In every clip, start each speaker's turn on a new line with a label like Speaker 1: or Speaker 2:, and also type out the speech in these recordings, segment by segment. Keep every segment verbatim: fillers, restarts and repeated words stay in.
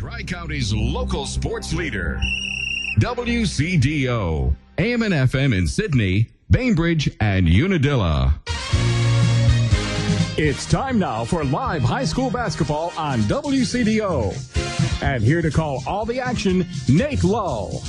Speaker 1: Tri-County's local sports leader. W C D O. A M and F M in Sydney, Bainbridge, and Unadilla.
Speaker 2: It's time now for live high school basketball on W C D O. And here to call all the action, Nate Lull.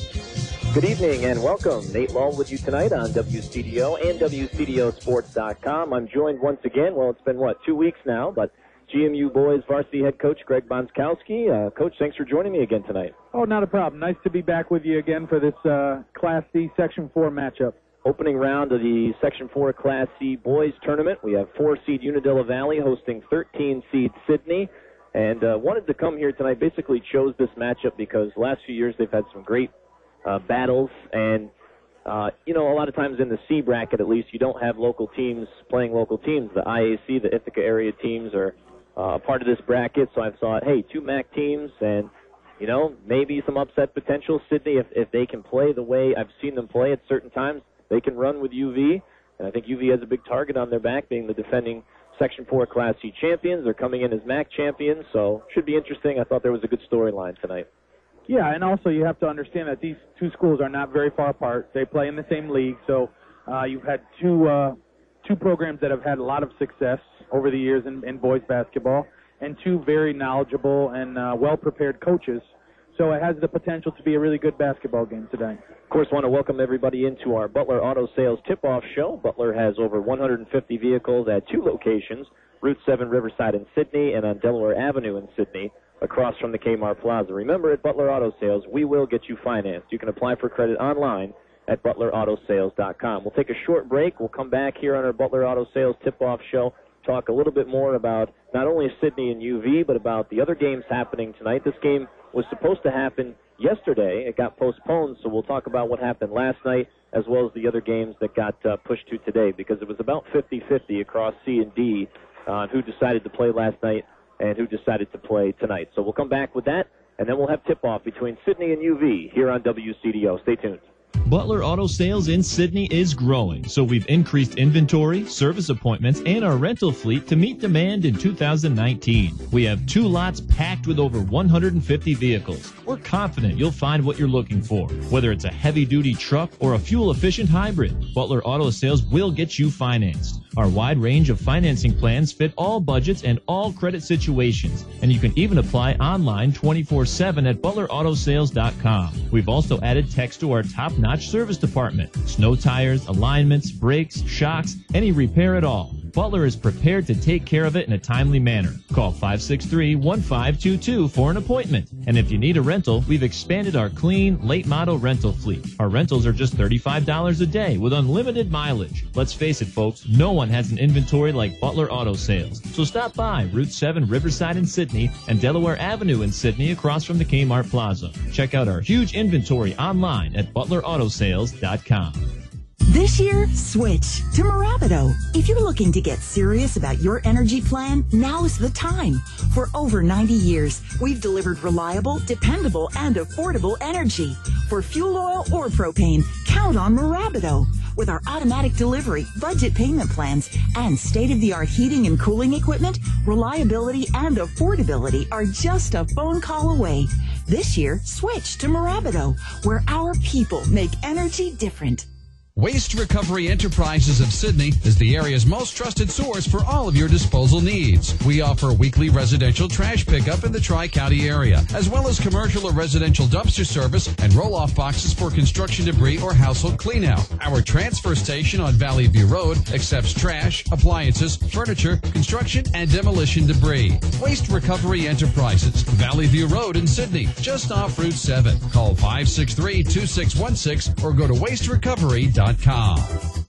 Speaker 3: Good evening and welcome. Nate Lull with you tonight on W C D O and W C D O sports dot com. I'm joined once again, well, it's been, what, two weeks now, but G M U boys varsity head coach Greg Bonskowski. Uh, coach, thanks for joining me again tonight.
Speaker 4: Oh, not a problem. Nice to be back with you again for this uh, Class C Section four matchup.
Speaker 3: Opening round of the Section four Class C boys tournament. We have four seed Unadilla Valley hosting thirteen seed Sydney. And uh, wanted to come here tonight, basically chose this matchup because the last few years they've had some great uh, battles. And, uh, you know, a lot of times in the C bracket at least, you don't have local teams playing local teams. The I A C, the Ithaca area teams are Uh, part of this bracket, so I thought, hey, two M A C teams, and, you know, maybe some upset potential. Sydney, if, if they can play the way I've seen them play at certain times, they can run with U V, and I think U V has a big target on their back, being the defending Section four Class C champions. They're coming in as M A C champions, so should be interesting. I thought there was a good storyline tonight.
Speaker 4: Yeah, and also you have to understand that these two schools are not very far apart. They play in the same league, so uh, you've had two uh, two programs that have had a lot of success over the years in, in boys basketball, and two very knowledgeable and uh, well-prepared coaches. So it has the potential to be a really good basketball game today.
Speaker 3: Of course, I want to welcome everybody into our Butler Auto Sales tip-off show. Butler has over one hundred fifty vehicles at two locations, Route seven Riverside in Sydney and on Delaware Avenue in Sydney, across from the Kmart Plaza. Remember, at Butler Auto Sales, we will get you financed. You can apply for credit online at butler auto sales dot com. We'll take a short break. We'll come back here on our Butler Auto Sales tip-off show, talk a little bit more about not only Sydney and U V, but about the other games happening tonight. This game was supposed to happen yesterday. It got postponed, so we'll talk about what happened last night as well as the other games that got uh, pushed to today, because it was about fifty-fifty across C and D on who decided to play last night and who decided to play tonight. So we'll come back with that, and then we'll have tip-off between Sydney and U V here on W C D O. Stay tuned.
Speaker 5: Butler Auto Sales in Sydney is growing, so we've increased inventory, service appointments, and our rental fleet to meet demand in two thousand nineteen. We have two lots packed with over one hundred fifty vehicles. We're confident you'll find what you're looking for. Whether it's a heavy-duty truck or a fuel-efficient hybrid, Butler Auto Sales will get you financed. Our wide range of financing plans fit all budgets and all credit situations, and you can even apply online twenty-four seven at butler auto sales dot com. We've also added text to our top-notch service department. Snow tires, alignments, brakes, shocks, any repair at all. Butler is prepared to take care of it in a timely manner. Call five six three, one five two two for an appointment. And if you need a rental, we've expanded our clean, late-model rental fleet. Our rentals are just thirty-five dollars a day with unlimited mileage. Let's face it, folks, no one has an inventory like Butler Auto Sales. So stop by Route seven Riverside in Sydney and Delaware Avenue in Sydney across from the Kmart Plaza. Check out our huge inventory online at butler auto sales dot com.
Speaker 6: This year, switch to Mirabido. If you're looking to get serious about your energy plan, now's the time. For over ninety years, we've delivered reliable, dependable, and affordable energy. For fuel oil or propane, count on Mirabido. With our automatic delivery, budget payment plans, and state-of-the-art heating and cooling equipment, reliability and affordability are just a phone call away. This year, switch to Mirabido, where our people make energy different.
Speaker 7: Waste Recovery Enterprises of Sydney is the area's most trusted source for all of your disposal needs. We offer weekly residential trash pickup in the Tri-County area, as well as commercial or residential dumpster service and roll-off boxes for construction debris or household cleanout. Our transfer station on Valley View Road accepts trash, appliances, furniture, construction, and demolition debris. Waste Recovery Enterprises, Valley View Road in Sydney, just off Route seven. Call five six three, two six one six or go to waste recovery dot com.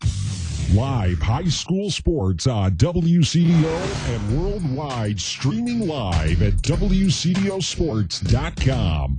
Speaker 8: Live high school sports on W C D O and worldwide, streaming live at W C D O sports dot com.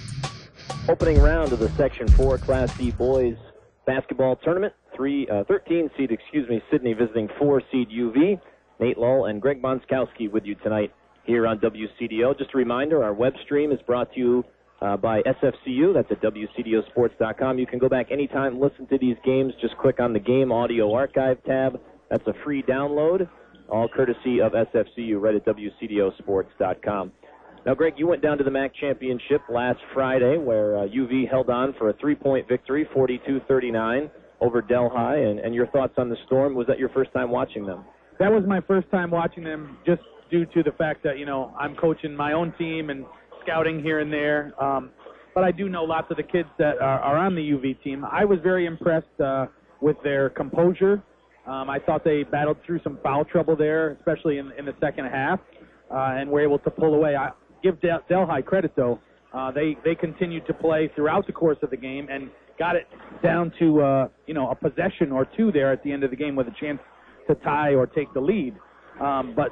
Speaker 3: Opening round of the Section four Class C boys basketball tournament. Three, uh, thirteen seed, excuse me, Sydney visiting four seed U V. Nate Lull and Greg Bonskowski with you tonight here on W C D O. Just a reminder, our web stream is brought to you Uh, by S F C U. That's at W C D O sports dot com. You can go back anytime, listen to these games. Just click on the Game Audio Archive tab. That's a free download, all courtesy of S F C U, right at W C D O sports dot com. Now, Greg, you went down to the M A C championship last Friday where uh, U V held on for a three-point victory, forty-two thirty-nine, over Delhi. And, and your thoughts on the Storm? Was that your first time watching them?
Speaker 4: That was my first time watching them just due to the fact that, you know, I'm coaching my own team and scouting here and there. Um, but I do know lots of the kids that are, are on the U V team. I was very impressed uh, with their composure. Um, I thought they battled through some foul trouble there, especially in, in the second half, uh, and were able to pull away. I give Del- Delhi credit, though. Uh, they, they continued to play throughout the course of the game and got it down to, uh, you know, a possession or two there at the end of the game with a chance to tie or take the lead. Um, but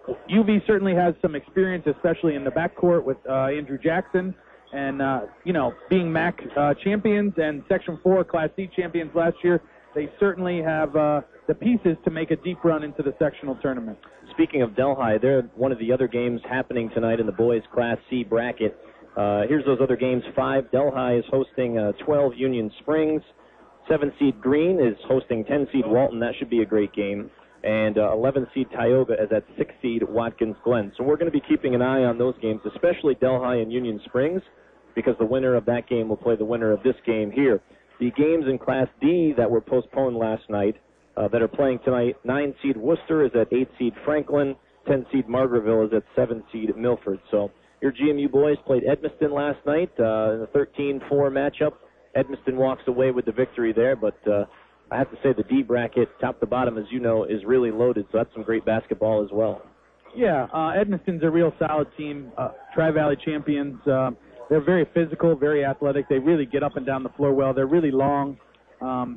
Speaker 4: U V certainly has some experience, especially in the backcourt with uh, Andrew Jackson. And, uh, you know, being M A C uh, champions and Section four Class C champions last year, they certainly have uh, the pieces to make a deep run into the sectional tournament.
Speaker 3: Speaking of Delhi, they're one of the other games happening tonight in the boys' Class C bracket. Uh, here's those other games. Five, Delhi is hosting uh, twelve Union Springs. Seven seed Green is hosting ten seed Walton. That should be a great game. And uh, eleven seed Tioga is at six seed Watkins Glen. So we're going to be keeping an eye on those games, especially Delhi and Union Springs, because the winner of that game will play the winner of this game here. The games in Class D that were postponed last night uh, that are playing tonight, nine seed Worcester is at eight seed Franklin, ten seed Margaretville is at seven seed Milford. So your G M U boys played Edmiston last night uh, in a thirteen four matchup. Edmiston walks away with the victory there, but uh, I have to say the D bracket, top to bottom, as you know, is really loaded, so that's some great basketball as well.
Speaker 4: Yeah, uh, Edmiston's a real solid team, uh, Tri-Valley champions. Uh, they're very physical, very athletic. They really get up and down the floor well. They're really long. Um,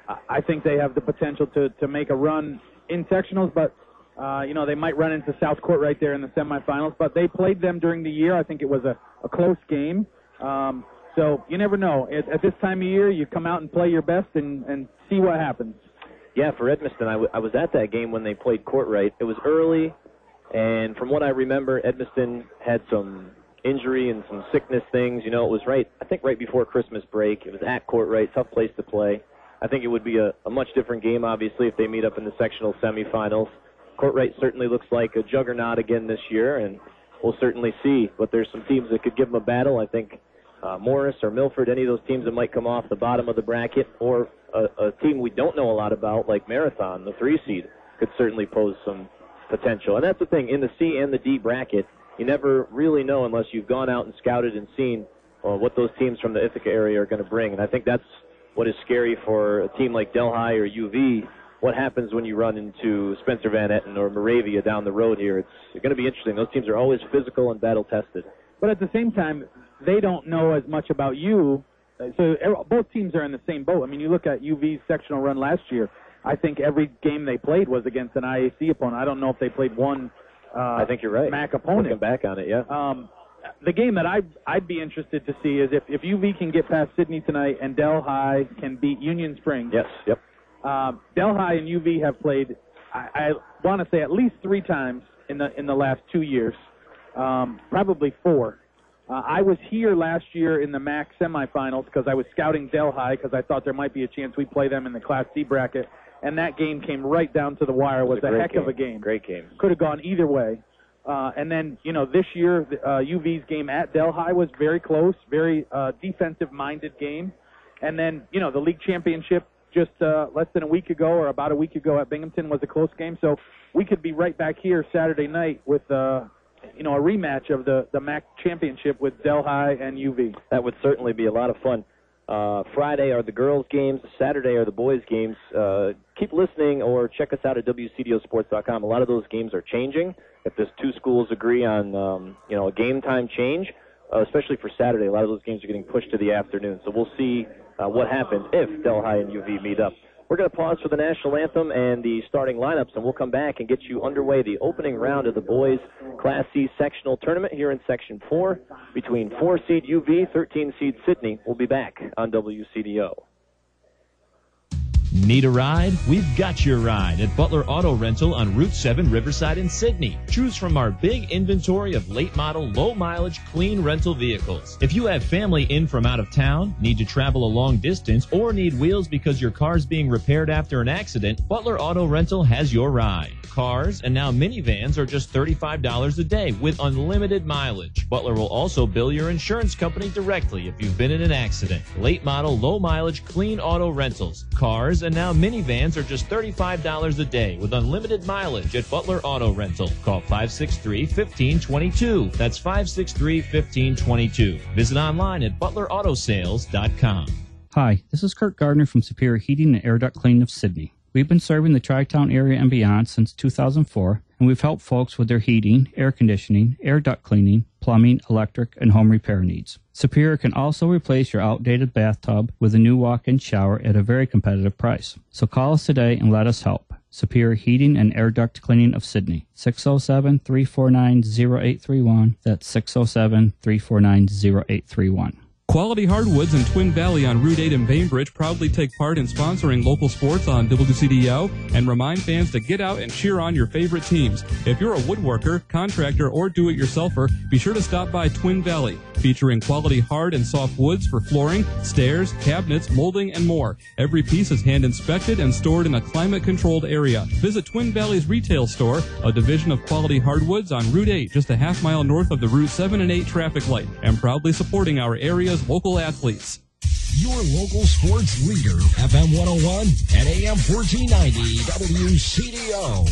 Speaker 4: I think they have the potential to, to make a run in sectionals, but, uh, you know, they might run into South Court right there in the semifinals. But they played them during the year. I think it was a, a close game. Um, so you never know. At, at this time of year, you come out and play your best and, and see what happens.
Speaker 3: Yeah, for Edmiston, I, w- I was at that game when they played Courtright. It was early, and from what I remember, Edmiston had some injury and some sickness things. You know, it was right, I think right before Christmas break. It was at Courtright, tough place to play. I think it would be a, a much different game, obviously, if they meet up in the sectional semifinals. Courtright certainly looks like a juggernaut again this year, and we'll certainly see. But there's some teams that could give them a battle. I think uh, Morris or Milford, any of those teams that might come off the bottom of the bracket, or a, a team we don't know a lot about like Marathon, the three seed, could certainly pose some potential. And that's the thing, in the C and the D bracket, you never really know unless you've gone out and scouted and seen uh, what those teams from the Ithaca area are going to bring. And I think that's what is scary for a team like Delhi or U V. What happens when you run into Spencer Van Etten or Moravia down the road here? It's going to be interesting. Those teams are always physical and battle-tested.
Speaker 4: But at the same time, they don't know as much about you. So both teams are in the same boat. I mean, you look at U V's sectional run last year. I think every game they played was against an I A C opponent. I don't know if they played one uh,
Speaker 3: I think you're right.
Speaker 4: M A C opponent.
Speaker 3: Looking back on it, yeah.
Speaker 4: Um, the game that I'd, I'd be interested to see is if, if U V can get past Sydney tonight and Delhi can beat Union Springs.
Speaker 3: Yes, yep.
Speaker 4: Uh, Delhi and U V have played, I, I want to say, at least three times in the in the last two years, um, probably four. Uh, I was here last year in the M A C semifinals because I was scouting Delhi because I thought there might be a chance we play them in the Class C bracket, and that game came right down to the wire. It was,
Speaker 3: it was
Speaker 4: a,
Speaker 3: a
Speaker 4: heck
Speaker 3: game.
Speaker 4: of a game.
Speaker 3: Great game.
Speaker 4: Could have gone either way. Uh, and then, you know, this year, uh, U V's game at Delhi was very close, very uh, defensive-minded game. And then, you know, the league championship just uh, less than a week ago or about a week ago at Binghamton was a close game. So we could be right back here Saturday night with, uh, you know, a rematch of the, the M A C championship with Delhi and U V.
Speaker 3: That would certainly be a lot of fun. Uh, Friday are the girls' games. Saturday are the boys' games. Uh, keep listening or check us out at W C D O sports dot com. A lot of those games are changing. If those two schools agree on, um, you know, a game time change, uh, especially for Saturday, a lot of those games are getting pushed to the afternoon. So we'll see uh, what happens if Delhi and U V meet up. We're going to pause for the national anthem and the starting lineups, and we'll come back and get you underway the opening round of the boys' Class C sectional tournament here in Section four between four seed U V, thirteen seed Sydney. We'll be back on W C D O.
Speaker 5: Need a ride? We've got your ride at Butler Auto Rental on Route seven, Riverside in Sydney. Choose from our big inventory of late model, low mileage, clean rental vehicles. If you have family in from out of town, need to travel a long distance, or need wheels because your car's being repaired after an accident, Butler Auto Rental has your ride. Cars and now minivans are just thirty-five dollars a day with unlimited mileage. Butler will also bill your insurance company directly if you've been in an accident. Late model, low mileage, clean auto rentals. Cars and now minivans are just thirty-five dollars a day with unlimited mileage at Butler Auto Rental. Call five six three, one five two two. That's five six three, one five two two. Visit online at butler auto sales dot com.
Speaker 9: Hi, this is Kurt Gardner from Superior Heating and Air Duct Cleaning of Sydney. We've been serving the Tri-Town area and beyond since two thousand four, and we've helped folks with their heating, air conditioning, air duct cleaning, plumbing, electric, and home repair needs. Superior can also replace your outdated bathtub with a new walk-in shower at a very competitive price. So call us today and let us help. Superior Heating and Air Duct Cleaning of Sydney, six oh seven, three four nine, oh eight three one. That's six oh seven, three four nine, oh eight three one.
Speaker 10: Quality Hardwoods in Twin Valley on Route eight in Bainbridge proudly take part in sponsoring local sports on W C D O and remind fans to get out and cheer on your favorite teams. If you're a woodworker, contractor, or do-it-yourselfer, be sure to stop by Twin Valley, featuring quality hard and soft woods for flooring, stairs, cabinets, molding, and more. Every piece is hand-inspected and stored in a climate-controlled area. Visit Twin Valley's retail store, a division of Quality Hardwoods on Route eight, just a half mile north of the Route seven and eight traffic light, and proudly supporting our area's local athletes.
Speaker 11: Your local sports leader, F M one oh one and A M fourteen ninety W C D O.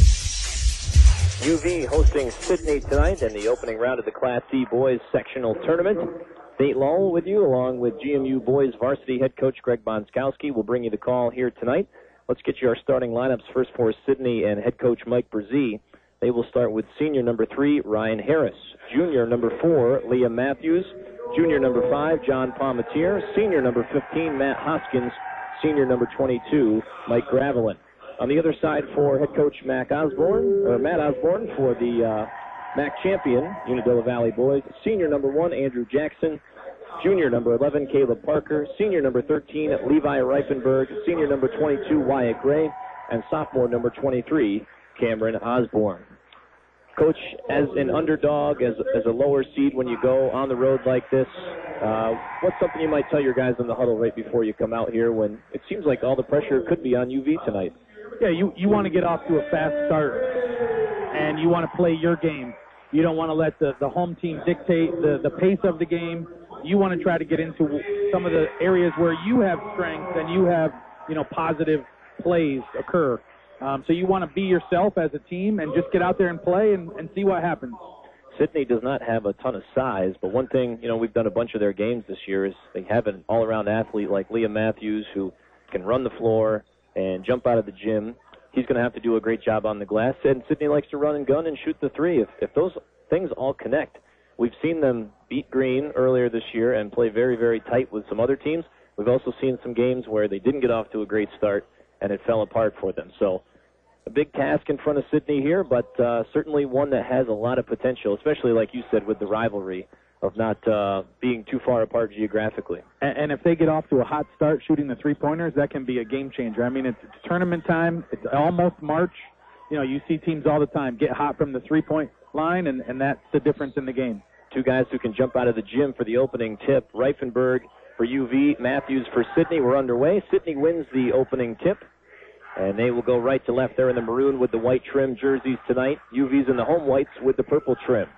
Speaker 3: U V hosting Sydney tonight in the opening round of the Class C Boys Sectional Tournament. Nate Lowell with you, along with G M U Boys Varsity Head Coach Greg Bonskowski. Will bring you the call here tonight. Let's get you our starting lineups first for Sydney and Head Coach Mike Brzee. They will start with senior number three, Ryan Harris. Junior number four, Liam Matthews. Junior number five, John Palmatier. Senior number fifteen, Matt Hoskins. Senior number twenty-two, Mike Gravelin. On the other side for head coach Mac Osborne, or Matt Osborne for the uh, Mac champion, Unadilla Valley Boys. Senior number one, Andrew Jackson. Junior number eleven, Caleb Parker. Senior number thirteen, Levi Reifenberg. Senior number twenty-two, Wyatt Gray. And sophomore number twenty-three, Cameron Osborne. Coach, as an underdog, as, as a lower seed when you go on the road like this, uh, what's something you might tell your guys in the huddle right before you come out here when it seems like all the pressure could be on U V tonight?
Speaker 4: Yeah, you, you want to get off to a fast start, and you want to play your game. You don't want to let the, the home team dictate the, the pace of the game. You want to try to get into some of the areas where you have strength and you have, you know, positive plays occur. Um, so you want to be yourself as a team and just get out there and play and, and see what happens.
Speaker 3: Sydney does not have a ton of size, but one thing, you know, we've done a bunch of their games this year is they have an all-around athlete like Liam Matthews who can run the floor and jump out of the gym. He's going to have to do a great job on the glass. And Sydney likes to run and gun and shoot the three. If, if those things all connect, we've seen them beat Green earlier this year and play very, very tight with some other teams. We've also seen some games where they didn't get off to a great start and it fell apart for them. So a big task in front of Sydney here, but uh, certainly one that has a lot of potential, especially like you said with the rivalry of not uh, being too far apart geographically.
Speaker 4: And, and if they get off to a hot start shooting the three-pointers, that can be a game changer. I mean, it's, it's tournament time. It's almost March. You know, you see teams all the time get hot from the three-point line, and, and that's the difference in the game.
Speaker 3: Two guys who can jump out of the gym for the opening tip. Reifenberg for U V, Matthews for Sydney. We're underway. Sydney wins the opening tip. And they will go right to left there in the maroon with the white trim jerseys tonight. U V's in the home whites with the purple trim.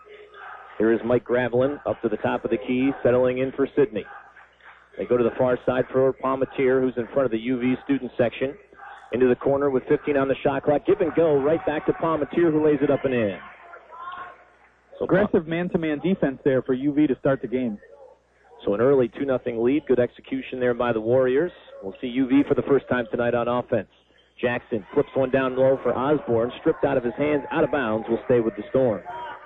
Speaker 3: Here is Mike Gravelin up to the top of the key, settling in for Sydney. They go to the far side for Palmatier, who's in front of the U V student section. Into the corner with fifteen on the shot clock. Give and go right back to Palmatier, who lays it up and in.
Speaker 4: So aggressive man-to-man defense there for U V to start the game.
Speaker 3: So an early two nothing lead. Good execution there by the Warriors. We'll see U V for the first time tonight on offense. Jackson flips one down low for Osborne. Stripped out of his hands, out of bounds. Will stay with the Storm.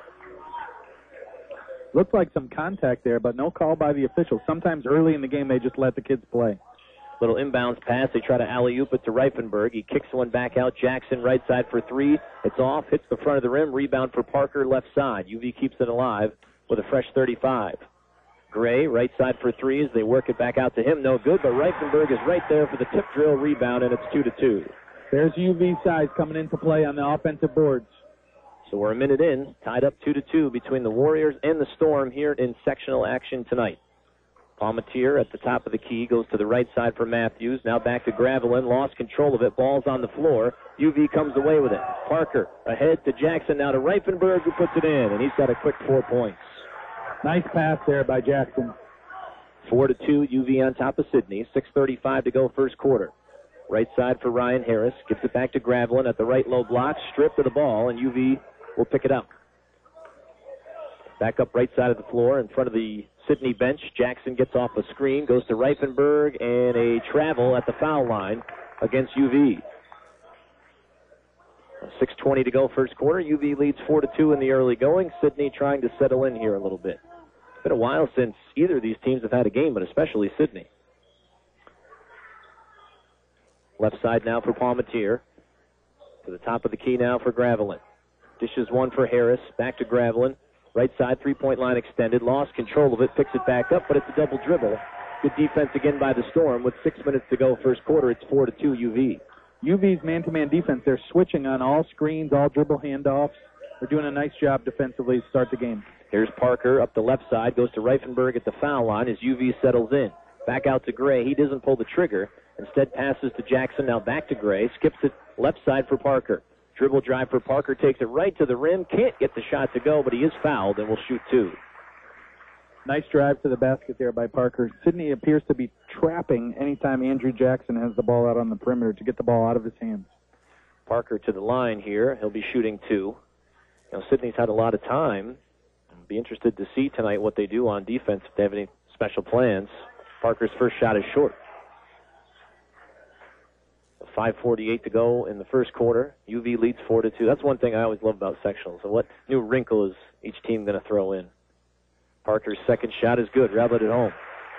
Speaker 4: Looked like some contact there, but no call by the officials. Sometimes early in the game they just let the kids play.
Speaker 3: Little inbounds pass. They try to alley-oop it to Reifenberg. He kicks one back out. Jackson right side for three. It's off. Hits the front of the rim. Rebound for Parker left side. U V keeps it alive with a fresh thirty-five. Gray, right side for three as they work it back out to him. No good, but Reifenberg is right there for the tip drill rebound, and it's two to two.
Speaker 4: There's U V size coming into play on the offensive boards.
Speaker 3: So we're a minute in, tied up two to two between the Warriors and the Storm here in sectional action tonight. Palmatier at the top of the key goes to the right side for Matthews. Now back to Gravelin. Lost control of it. Ball's on the floor. U V comes away with it. Parker ahead to Jackson. Now to Reifenberg, who puts it in, and he's got a quick four points.
Speaker 4: Nice pass there by Jackson.
Speaker 3: Four to two, U V on top of Sidney. six thirty-five to go first quarter. Right side for Ryan Harris. Gives it back to Gravelin at the right low block. Stripped of the ball, and U V will pick it up. Back up right side of the floor in front of the Sidney bench. Jackson gets off a screen, goes to Reifenberg, and a travel at the foul line against U V. six twenty to go first quarter. U V leads four to two in the early going. Sidney trying to settle in here a little bit. It's been a while since either of these teams have had a game, but especially Sidney. Left side now for Palmatier. To the top of the key now for Gravelin. Dishes one for Harris. Back to Gravelin. Right side, three-point line extended. Lost control of it. Picks it back up, but it's a double dribble. Good defense again by the Storm. With six minutes to go first quarter, it's four to two U V.
Speaker 4: U V's man-to-man defense, they're switching on all screens, all dribble handoffs. They're doing a nice job defensively to start the game.
Speaker 3: Here's Parker up the left side. Goes to Reifenberg at the foul line as U V settles in. Back out to Gray. He doesn't pull the trigger. Instead passes to Jackson. Now back to Gray. Skips it left side for Parker. Dribble drive for Parker, takes it right to the rim. Can't get the shot to go, but he is fouled and will shoot two.
Speaker 4: Nice drive to the basket there by Parker. Sidney appears to be trapping anytime Andrew Jackson has the ball out on the perimeter to get the ball out of his hands.
Speaker 3: Parker to the line here. He'll be shooting two. You know, Sidney's had a lot of time. I'll be interested to see tonight what they do on defense, if they have any special plans. Parker's first shot is short. five forty-eight to go in the first quarter. U V leads four to two. That's one thing I always love about sectionals. So what new wrinkle is each team going to throw in? Parker's second shot is good. Routed it home.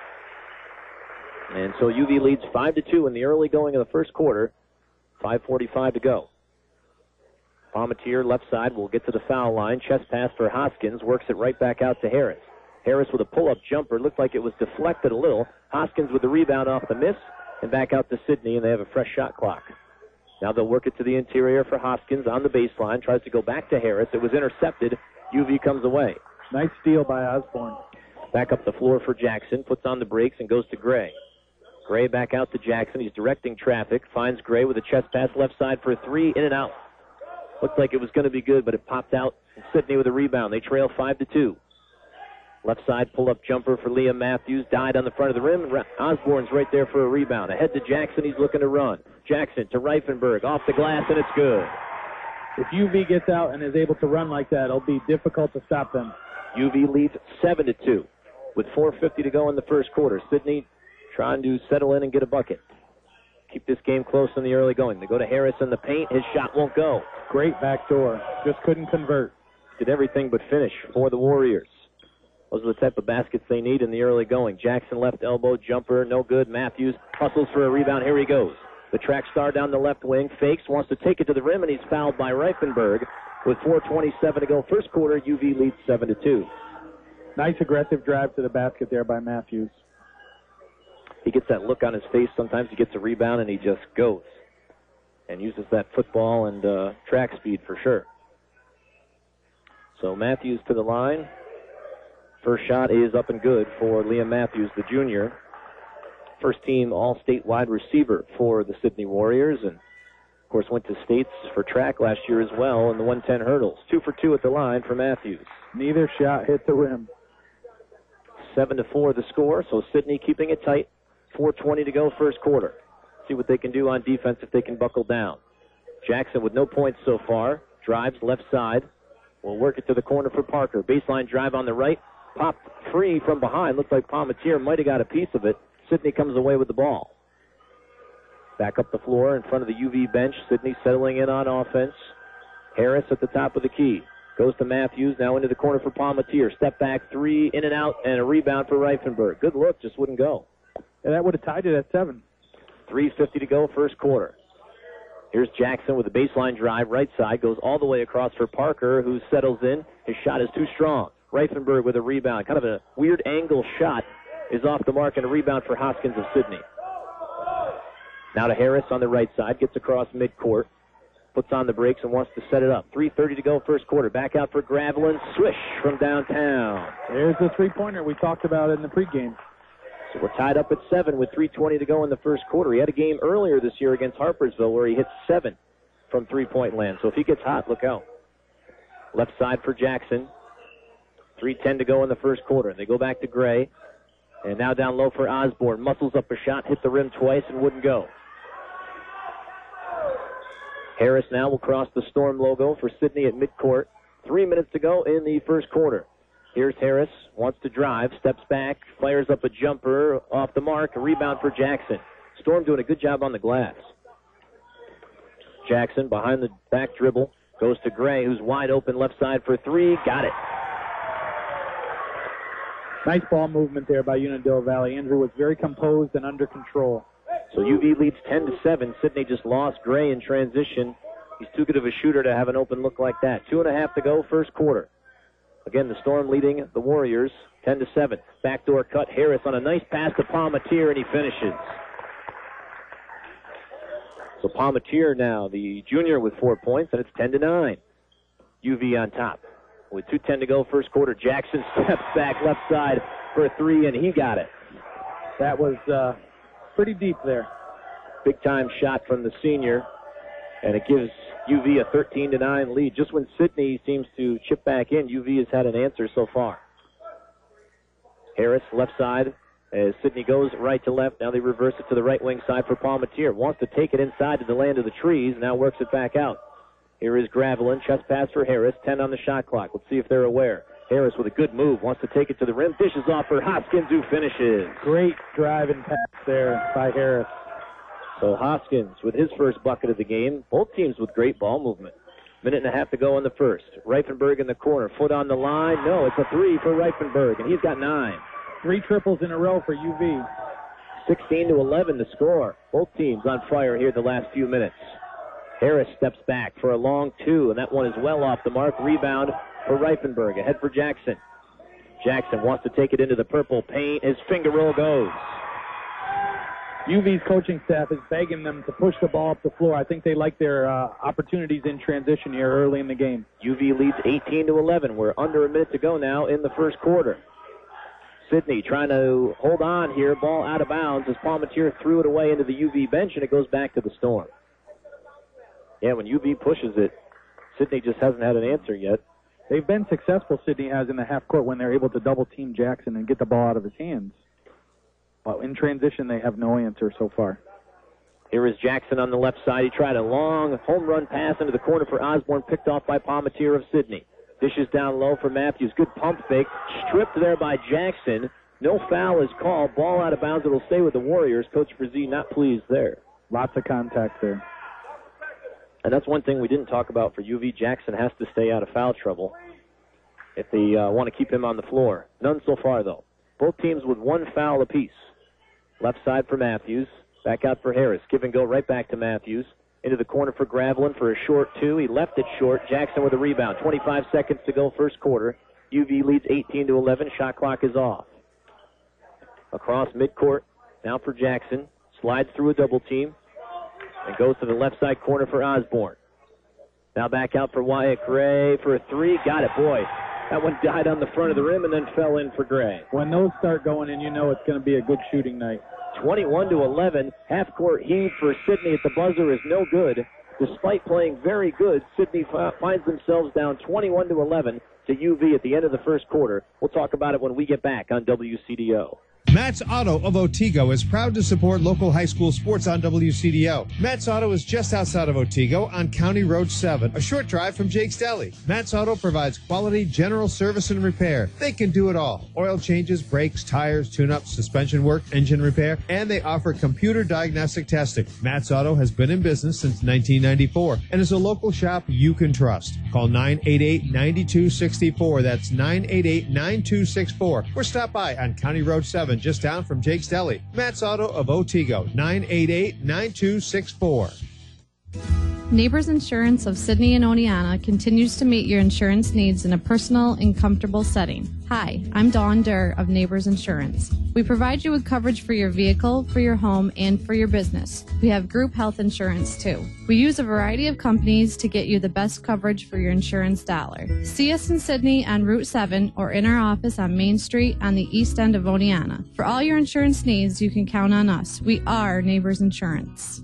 Speaker 3: And so U V leads five to two in the early going of the first quarter. five forty-five to go. Palmatier left side will get to the foul line. Chest pass for Hoskins. Works it right back out to Harris. Harris with a pull-up jumper. Looked like it was deflected a little. Hoskins with the rebound off the miss. And back out to Sidney, and they have a fresh shot clock. Now they'll work it to the interior for Hoskins on the baseline. Tries to go back to Harris. It was intercepted. U V comes away.
Speaker 4: Nice steal by Osborne.
Speaker 3: Back up the floor for Jackson. Puts on the brakes and goes to Gray. Gray back out to Jackson. He's directing traffic. Finds Gray with a chest pass left side for a three. In and out. Looked like it was going to be good, but it popped out. And Sidney with a rebound. They trail five to two. Left side pull-up jumper for Liam Matthews. Died on the front of the rim. Osborne's right there for a rebound. Ahead to Jackson. He's looking to run. Jackson to Reifenberg. Off the glass, and it's good.
Speaker 4: If U V gets out and is able to run like that, it'll be difficult to stop them.
Speaker 3: U V leads seven to two with four fifty to go in the first quarter. Sidney trying to settle in and get a bucket. Keep this game close in the early going. They go to Harris in the paint. His shot won't go.
Speaker 4: Great backdoor. Just couldn't convert.
Speaker 3: Did everything but finish for the Warriors. Those are the type of baskets they need in the early going. Jackson left elbow, jumper, no good. Matthews hustles for a rebound. Here he goes. The track star down the left wing, fakes, wants to take it to the rim, and he's fouled by Reifenberg. With four twenty-seven to go first quarter, U V leads seven to two.
Speaker 4: Nice aggressive drive to the basket there by Matthews.
Speaker 3: He gets that look on his face. Sometimes he gets a rebound, and he just goes and uses that football and uh, track speed for sure. So Matthews to the line. First shot is up and good for Liam Matthews, the junior. First team all-state wide receiver for the Sidney Warriors, and of course went to states for track last year as well in the one ten hurdles. Two for two at the line for Matthews.
Speaker 4: Neither shot hit the rim.
Speaker 3: Seven to four the score, so Sidney keeping it tight. four twenty to go first quarter. See what they can do on defense if they can buckle down. Jackson with no points so far. Drives left side. Will work it to the corner for Parker. Baseline drive on the right. Popped free from behind. Looks like Palmatier might have got a piece of it. Sidney comes away with the ball. Back up the floor in front of the U V bench. Sidney settling in on offense. Harris at the top of the key. Goes to Matthews. Now into the corner for Palmatier. Step back three, in and out, and a rebound for Reifenberg. Good look, just wouldn't go.
Speaker 4: And that would have tied it at seven.
Speaker 3: three fifty to go first quarter. Here's Jackson with a baseline drive. Right side goes all the way across for Parker, who settles in. His shot is too strong. Reifenberg with a rebound. Kind of a weird angle shot is off the mark, and a rebound for Hoskins of Sidney. Now to Harris on the right side. Gets across midcourt. Puts on the brakes and wants to set it up. three thirty to go first quarter. Back out for Gravelin. Swish from downtown.
Speaker 4: There's the three-pointer we talked about in the pregame.
Speaker 3: So we're tied up at seven with three twenty to go in the first quarter. He had a game earlier this year against Harpersville where he hit seven from three-point land. So if he gets hot, look out. Left side for Jackson. three ten to go in the first quarter. They go back to Gray. And now down low for Osborne. Muscles up a shot, hit the rim twice, and wouldn't go. Harris now will cross the Storm logo for Sidney at midcourt. Three minutes to go in the first quarter. Here's Harris, wants to drive, steps back, fires up a jumper off the mark, a rebound for Jackson. Storm doing a good job on the glass. Jackson behind the back dribble, goes to Gray, who's wide open left side for three, got it.
Speaker 4: Nice ball movement there by Unadilla Valley. Andrew was very composed and under control.
Speaker 3: So U V leads ten to seven. Sidney just lost Gray in transition. He's too good of a shooter to have an open look like that. Two and a half to go, first quarter. Again, the Storm leading the Warriors ten to seven. Backdoor cut. Harris on a nice pass to Palmatier, and he finishes. So Palmatier now, the junior, with four points, and it's ten to nine. U V on top. With two ten to go, first quarter, Jackson steps back left side for a three, and he got it.
Speaker 4: That was uh, pretty deep there.
Speaker 3: Big-time shot from the senior, and it gives U V a thirteen to nine lead. Just when Sidney seems to chip back in, U V has had an answer so far. Harris, left side, as Sidney goes right to left. Now they reverse it to the right wing side for Palmatier. Wants to take it inside to the land of the trees, now works it back out. Here is Gravelin, chest pass for Harris, ten on the shot clock. Let's see if they're aware. Harris with a good move, wants to take it to the rim, dishes off for Hoskins, who finishes.
Speaker 4: Great drive and pass there by Harris.
Speaker 3: So Hoskins with his first bucket of the game. Both teams with great ball movement. Minute and a half to go in the first. Reifenberg in the corner, foot on the line. No, it's a three for Reifenberg, and he's got nine.
Speaker 4: Three triples in a row for U V.
Speaker 3: sixteen to eleven to score. Both teams on fire here the last few minutes. Harris steps back for a long two, and that one is well off the mark. Rebound for Reifenberg. Ahead for Jackson. Jackson wants to take it into the purple paint. His finger roll goes.
Speaker 4: U V's coaching staff is begging them to push the ball up the floor. I think they like their uh, opportunities in transition here early in the game.
Speaker 3: U V leads eighteen to eleven. We're under a minute to go now in the first quarter. Sidney trying to hold on here. Ball out of bounds as Palmatier threw it away into the U V bench, and it goes back to the Storm. Yeah, when U V pushes it, Sidney just hasn't had an answer yet.
Speaker 4: They've been successful, Sidney has, in the half court when they're able to double-team Jackson and get the ball out of his hands. But in transition, they have no answer so far.
Speaker 3: Here is Jackson on the left side. He tried a long home run pass into the corner for Osborne, picked off by Palmatier of Sidney. Dishes down low for Matthews. Good pump fake. Stripped there by Jackson. No foul is called. Ball out of bounds. It'll stay with the Warriors. Coach Brzee not pleased there.
Speaker 4: Lots of contact there.
Speaker 3: And that's one thing we didn't talk about for U V. Jackson has to stay out of foul trouble if they uh, want to keep him on the floor. None so far, though. Both teams with one foul apiece. Left side for Matthews. Back out for Harris. Give and go right back to Matthews. Into the corner for Gravelin for a short two. He left it short. Jackson with a rebound. twenty-five seconds to go first quarter. U V leads eighteen to eleven. Shot clock is off. Across midcourt. Now for Jackson. Slides through a double team. And goes to the left side corner for Osborne. Now back out for Wyatt Gray for a three. Got it, boy. That one died on the front of the rim and then fell in for Gray.
Speaker 4: When those start going in, you know it's going to be a good shooting night.
Speaker 3: twenty-one to eleven. Half-court heave for Sidney at the buzzer is no good. Despite playing very good, Sidney f- finds themselves down twenty-one to eleven to U V at the end of the first quarter. We'll talk about it when we get back on W C D O.
Speaker 12: Matt's Auto of Otsego is proud to support local high school sports on W C D O. Matt's Auto is just outside of Otsego on County Road seven, a short drive from Jake's Deli. Matt's Auto provides quality general service and repair. They can do it all. Oil changes, brakes, tires, tune-ups, suspension work, engine repair, and they offer computer diagnostic testing. Matt's Auto has been in business since nineteen ninety-four and is a local shop you can trust. Call nine eight eight, nine two six four. That's nine eight eight, nine two six four. Or stop by on County Road seven, just down from Jake's Deli. Matt's Auto of Otsego, nine eight eight, nine two six four.
Speaker 13: Neighbors Insurance of Sydney and Oneonta continues to meet your insurance needs in a personal and comfortable setting. Hi, I'm Dawn Durr of Neighbors Insurance. We provide you with coverage for your vehicle, for your home, and for your business. We have group health insurance too. We use a variety of companies to get you the best coverage for your insurance dollar. See us in Sydney on Route seven or in our office on Main Street on the east end of Oneonta. For all your insurance needs, you can count on us. We are Neighbors Insurance.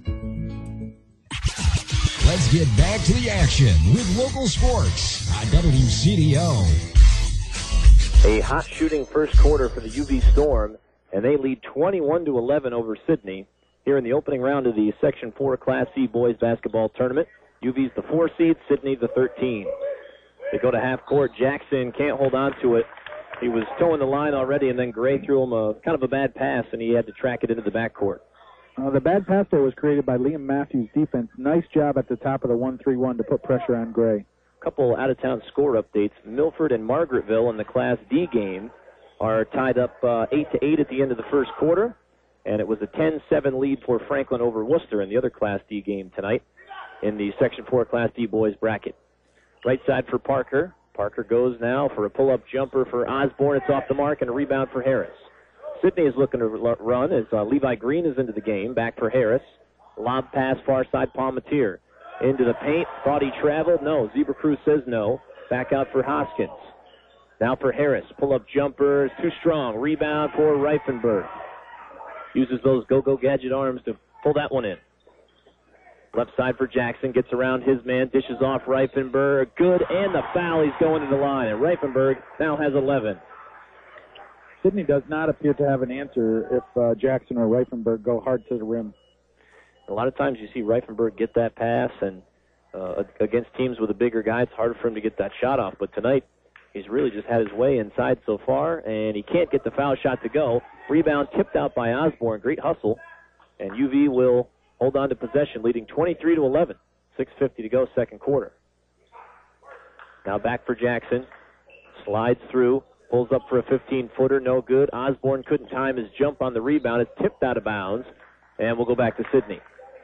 Speaker 11: Let's get back to the action with local sports on W C D O.
Speaker 3: A hot shooting first quarter for the U V Storm, and they lead twenty-one to eleven over Sydney here in the opening round of the Section four Class C boys basketball tournament. U V's the four seed, Sydney the thirteen. They go to half court. Jackson can't hold on to it. He was towing the line already, and then Gray threw him a kind of a bad pass, and he had to track it into the backcourt.
Speaker 4: Uh, the bad pass there was created by Liam Matthews' defense. Nice job at the top of the one three one to put pressure on Gray.
Speaker 3: A couple out-of-town score updates. Milford and Margaretville in the Class D game are tied up uh, eight to eight at the end of the first quarter, and it was a ten seven lead for Franklin over Worcester in the other Class D game tonight in the Section four Class D boys bracket. Right side for Parker. Parker goes now for a pull-up jumper for Osborne. It's off the mark, and a rebound for Harris. Sydney is looking to run as uh, Levi Green is into the game. Back for Harris. Lob pass far side Palmatier. Into the paint. Thought he traveled. No. Zebra Cruz says no. Back out for Hoskins. Now for Harris. Pull-up jumper is too strong. Rebound for Reifenberg. Uses those go-go gadget arms to pull that one in. Left side for Jackson. Gets around his man. Dishes off Reifenberg. Good. And the foul. He's going to the line. And Reifenberg now has eleven.
Speaker 4: Sydney does not appear to have an answer if uh, Jackson or Reifenberg go hard to the rim.
Speaker 3: A lot of times you see Reifenberg get that pass, and uh, against teams with a bigger guy, it's harder for him to get that shot off. But tonight, he's really just had his way inside so far, and he can't get the foul shot to go. Rebound tipped out by Osborne. Great hustle. And U V will hold on to possession, leading twenty-three to eleven. six fifty to go, second quarter. Now back for Jackson. Slides through. Pulls up for a fifteen-footer, no good. Osborne couldn't time his jump on the rebound. It's tipped out of bounds, and we'll go back to Sydney.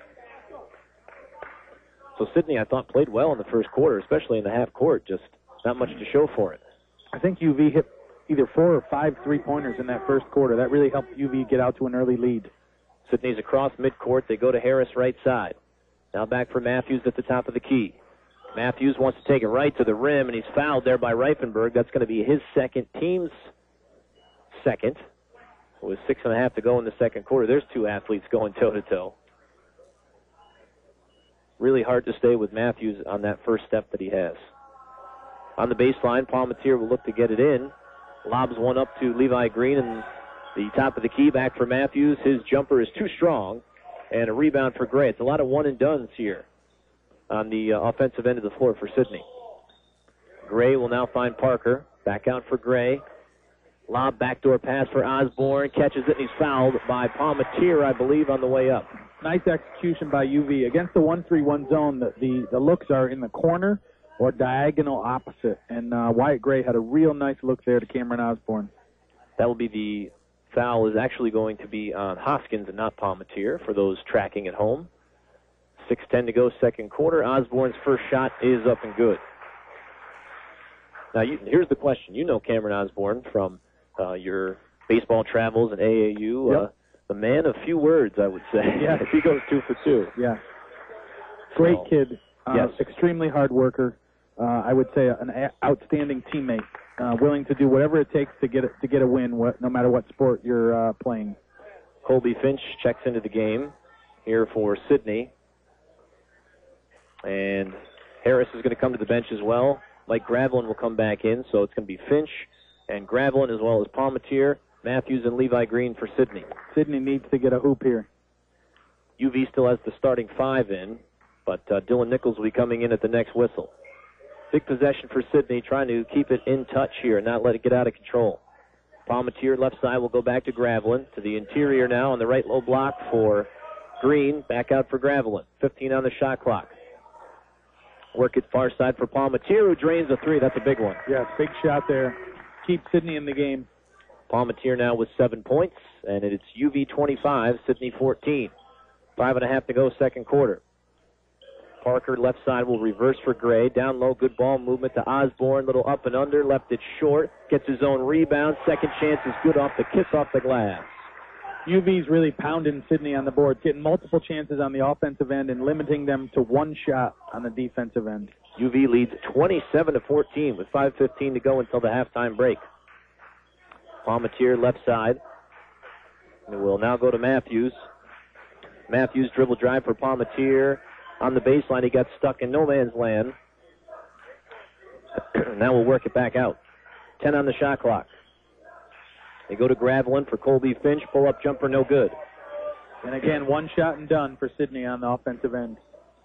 Speaker 3: So Sydney, I thought, played well in the first quarter, especially in the half court. Just not much to show for it.
Speaker 4: I think U V hit either four or five three-pointers in that first quarter. That really helped U V get out to an early lead.
Speaker 3: Sydney's across midcourt. They go to Harris right side. Now back for Matthews at the top of the key. Matthews wants to take it right to the rim, and he's fouled there by Reifenberg. That's going to be his second, team's second. With six and a half to go in the second quarter, there's two athletes going toe-to-toe. Really hard to stay with Matthews on that first step that he has. On the baseline, Palmatier will look to get it in. Lobs one up to Levi Green, and the top of the key back for Matthews. His jumper is too strong, and a rebound for Gray. It's a lot of one-and-dones here on the uh, offensive end of the floor for Sydney. Gray will now find Parker. Back out for Gray. Lob backdoor pass for Osborne. Catches it, and he's fouled by Palmatier, I believe, on the way up.
Speaker 4: Nice execution by U V. Against the one three one zone, the, the, the looks are in the corner or diagonal opposite. And uh, Wyatt Gray had a real nice look there to Cameron Osborne.
Speaker 3: That will be the foul is actually going to be on Hoskins and not Palmatier for those tracking at home. six ten to go, second quarter. Osborne's first shot is up and good. Now, you, here's the question. You know Cameron Osborne from uh, your baseball travels and A A U.
Speaker 4: Yep.
Speaker 3: Uh, the man of few words, I would say.
Speaker 4: Yeah.
Speaker 3: He goes two for two.
Speaker 4: Yeah. Great
Speaker 3: So,
Speaker 4: kid. Uh,
Speaker 3: yes.
Speaker 4: Extremely hard worker. Uh, I would say an a- outstanding teammate. Uh, willing to do whatever it takes to get a, to get a win, what, no matter what sport you're uh, playing.
Speaker 3: Colby Finch checks into the game here for Sydney. And Harris is going to come to the bench as well. Mike Gravelin will come back in, so it's going to be Finch and Gravelin as well as Palmatier, Matthews, and Levi Green for Sydney.
Speaker 4: Sydney needs to get a hoop here.
Speaker 3: U V still has the starting five in, but uh, Dylan Nichols will be coming in at the next whistle. Big possession for Sydney, trying to keep it in touch here, not let it get out of control. Palmatier, left side, will go back to Gravelin. To the interior now on the right low block for Green. Back out for Gravelin. fifteen on the shot clock. Work it far side for Palmatier, who drains a three. That's a big one.
Speaker 4: Yes, big shot there. Keep Sydney in the game.
Speaker 3: Palmatier now with seven points, and it's U V twenty-five, Sydney fourteen. Five and a half to go, second quarter. Parker, left side, will reverse for Gray. Down low, good ball movement to Osborne. Little up and under, left it short. Gets his own rebound. Second chance is good off the kiss off the glass.
Speaker 4: U V's really pounding Sidney on the boards, getting multiple chances on the offensive end and limiting them to one shot on the defensive end.
Speaker 3: U V leads twenty-seven to fourteen with five fifteen to go until the halftime break. Palmatier left side. And we'll now go to Matthews. Matthews dribble drive for Palmatier. On the baseline, he got stuck in no man's land. Now we'll work it back out. ten on the shot clock. They go to Gravelin for Colby Finch. Pull-up jumper, no good.
Speaker 4: And again, one shot and done for Sidney on the offensive end.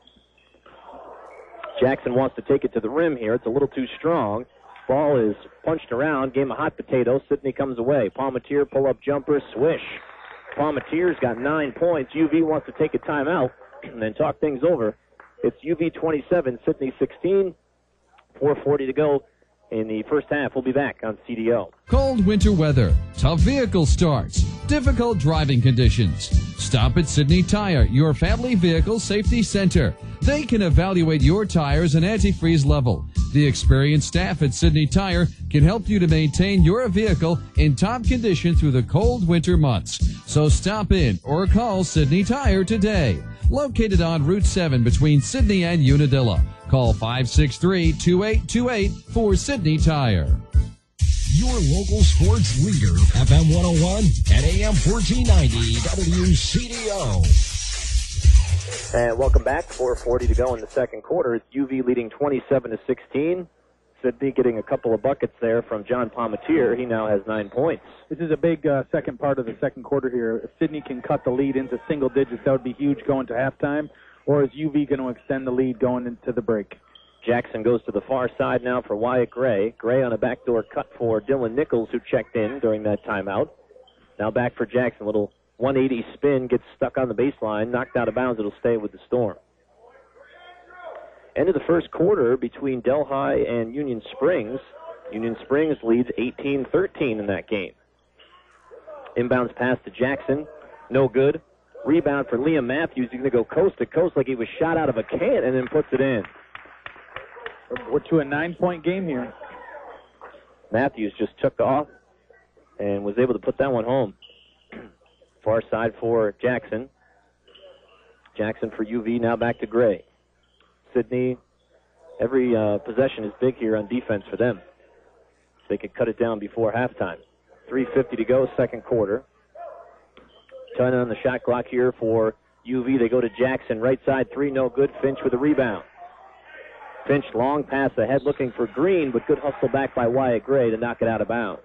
Speaker 3: Jackson wants to take it to the rim here. It's a little too strong. Ball is punched around. Game of hot potato. Sidney comes away. Palmatier, pull-up jumper, swish. Palmatier's got nine points. U V wants to take a timeout and then talk things over. It's U V twenty-seven, Sidney sixteen. four forty to go in the first half. We'll be back on C D O.
Speaker 7: Cold winter weather, tough vehicle starts, difficult driving conditions. Stop at Sidney Tire, your family vehicle safety center. They can evaluate your tires and antifreeze level. The experienced staff at Sidney Tire can help you to maintain your vehicle in top condition through the cold winter months. So stop in or call Sidney Tire today. Located on Route seven between Sidney and Unadilla. Call five six three, two eight two eight for Sidney Tire.
Speaker 11: Your local sports leader, F M one oh one and A M fourteen ninety W C D O.
Speaker 3: And welcome back. four forty to go in the second quarter. It's U V leading twenty-seven to sixteen. Sidney getting a couple of buckets there from John Palmatier. He now has nine points.
Speaker 4: This is a big uh, second part of the second quarter here. If Sidney can cut the lead into single digits, that would be huge going to halftime. Or is U V going to extend the lead going into the break?
Speaker 3: Jackson goes to the far side now for Wyatt Gray. Gray on a backdoor cut for Dylan Nichols, who checked in during that timeout. Now back for Jackson. Little one eighty spin, gets stuck on the baseline, knocked out of bounds. It'll stay with the Storm. End of the first quarter between Delhi and Union Springs. Union Springs leads eighteen thirteen in that game. Inbounds pass to Jackson. No good. Rebound for Liam Matthews. He's going to go coast to coast like he was shot out of a can and then puts it in.
Speaker 4: We're to a nine-point game here.
Speaker 3: Matthews just took off and was able to put that one home. Far side for Jackson. Jackson for U V, now back to Gray. Sidney, every uh, possession is big here on defense for them. They could cut it down before halftime. three fifty to go, second quarter. ten on the shot clock here for U V. They go to Jackson, right side three, no good. Finch with a rebound. Finch, long pass ahead looking for Green, but good hustle back by Wyatt Gray to knock it out of bounds.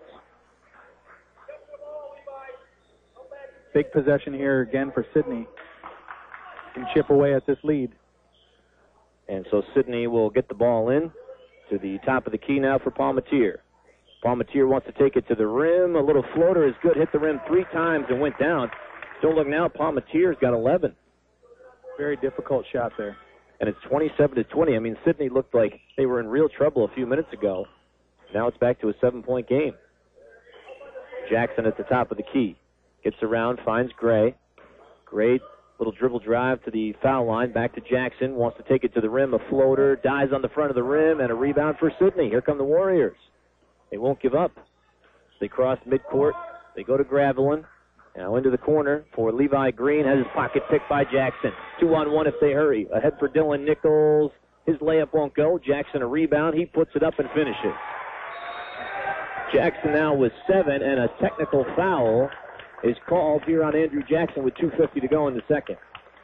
Speaker 4: Big possession here again for Sidney. Can chip away at this lead.
Speaker 3: And so Sidney will get the ball in to the top of the key now for Palmatier. Palmatier wants to take it to the rim. A little floater is good. Hit the rim three times and went down. Don't look now. Palmatier's got eleven.
Speaker 4: Very difficult shot there.
Speaker 3: And it's twenty-seven to twenty. I mean, Sidney looked like they were in real trouble a few minutes ago. Now it's back to a seven-point game. Jackson at the top of the key. Gets around, finds Gray. Gray, little dribble drive to the foul line. Back to Jackson. Wants to take it to the rim. A floater. Dies on the front of the rim. And a rebound for Sidney. Here come the Warriors. They won't give up. They cross midcourt. They go to Gravelin. Now into the corner for Levi Green. Has his pocket picked by Jackson. Two on one if they hurry. Ahead for Dylan Nichols. His layup won't go. Jackson a rebound. He puts it up and finishes. Jackson now with seven, and a technical foul is called here on Andrew Jackson with two fifty to go in the second.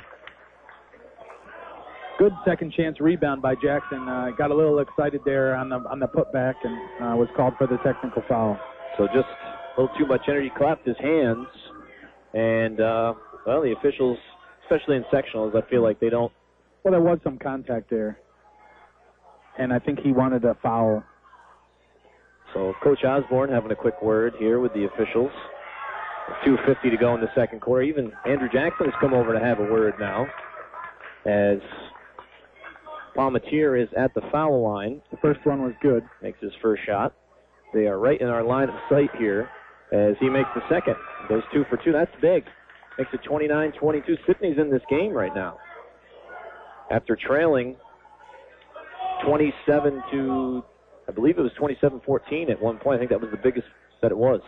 Speaker 4: Good second chance rebound by Jackson. Uh, got a little excited there on the on the putback and uh, was called for the technical foul.
Speaker 3: So just a little too much energy, clapped his hands. And, uh, well, the officials, especially in sectionals, I feel like they don't.
Speaker 4: Well, there was some contact there. And I think he wanted a foul.
Speaker 3: So Coach Osborne having a quick word here with the officials. two fifty to go in the second quarter. Even Andrew Jackson has come over to have a word now, as Palmatier is at the foul line.
Speaker 4: The first one was good.
Speaker 3: Makes his first shot. They are right in our line of sight here as he makes the second. Goes two for two. That's big. Makes it twenty-nine twenty-two. Sidney's in this game right now. after trailing twenty-seven to, I believe it was twenty-seven fourteen at one point. I think that was the biggest that it was.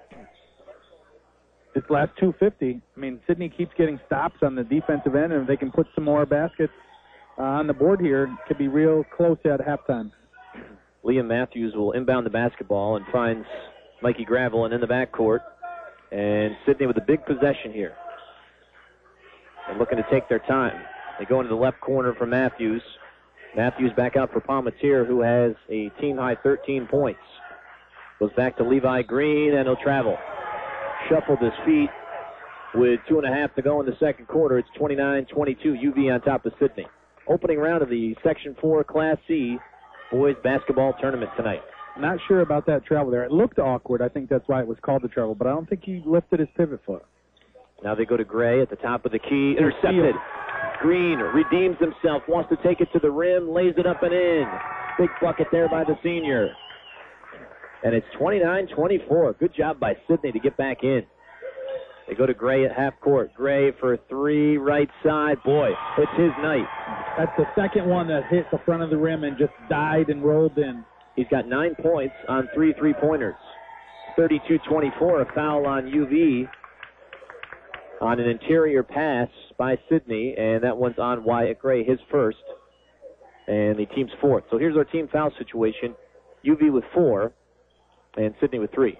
Speaker 4: This last two fifty, I mean, Sidney keeps getting stops on the defensive end, and if they can put some more baskets uh, on the board here, it could be real close at halftime.
Speaker 3: Liam Matthews will inbound the basketball and finds Mikey Gravelin in the backcourt. And Sidney with a big possession here. They're looking to take their time. They go into the left corner for Matthews. Matthews back out for Palmatier, who has a team-high thirteen points. Goes back to Levi Green, and he'll travel. Shuffled his feet with two and a half to go in the second quarter. It's twenty-nine twenty-two, U V on top of Sidney. Opening round of the Section four Class C boys basketball tournament tonight.
Speaker 4: Not sure about that travel there. It looked awkward. I think that's why it was called the travel, but I don't think he lifted his pivot foot.
Speaker 3: Now they go to Gray at the top of the key. Intercepted. Green redeems himself, wants to take it to the rim, lays it up and in. Big bucket there by the senior. And it's twenty-nine twenty-four. Good job by Sidney to get back in. They go to Gray at half court. Gray for three, right side. Boy, it's his night.
Speaker 4: That's the second one that hit the front of the rim and just died and rolled in.
Speaker 3: He's got nine points on three three-pointers. thirty-two twenty-four, a foul on U V on an interior pass by Sidney, and that one's on Wyatt Gray, his first, and the team's fourth. So here's our team foul situation. U V with four, and Sidney with three.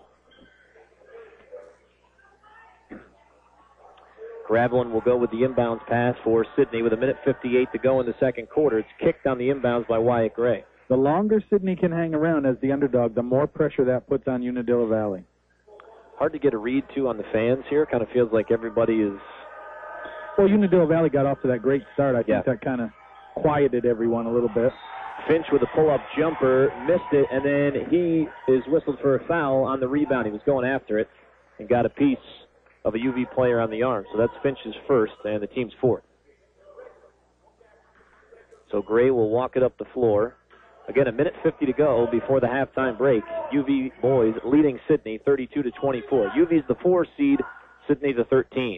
Speaker 3: Gravelin will go with the inbounds pass for Sidney with a minute fifty-eight to go in the second quarter. It's kicked on the inbounds by Wyatt Gray.
Speaker 4: The longer Sidney can hang around as the underdog, the more pressure that puts on Unadilla Valley.
Speaker 3: Hard to get a read, too, on the fans here. Kind of feels like everybody is...
Speaker 4: Well, Unadilla Valley got off to that great start. I think
Speaker 3: yeah.
Speaker 4: that kind of quieted everyone a little bit.
Speaker 3: Finch with a pull-up jumper, missed it, and then he is whistled for a foul on the rebound. He was going after it and got a piece of a U V player on the arm. So that's Finch's first and the team's fourth. So Gray will walk it up the floor. Again, a minute fifty to go before the halftime break. U V boys leading Sidney thirty-two to twenty-four. U V's the four seed, Sidney the thirteen.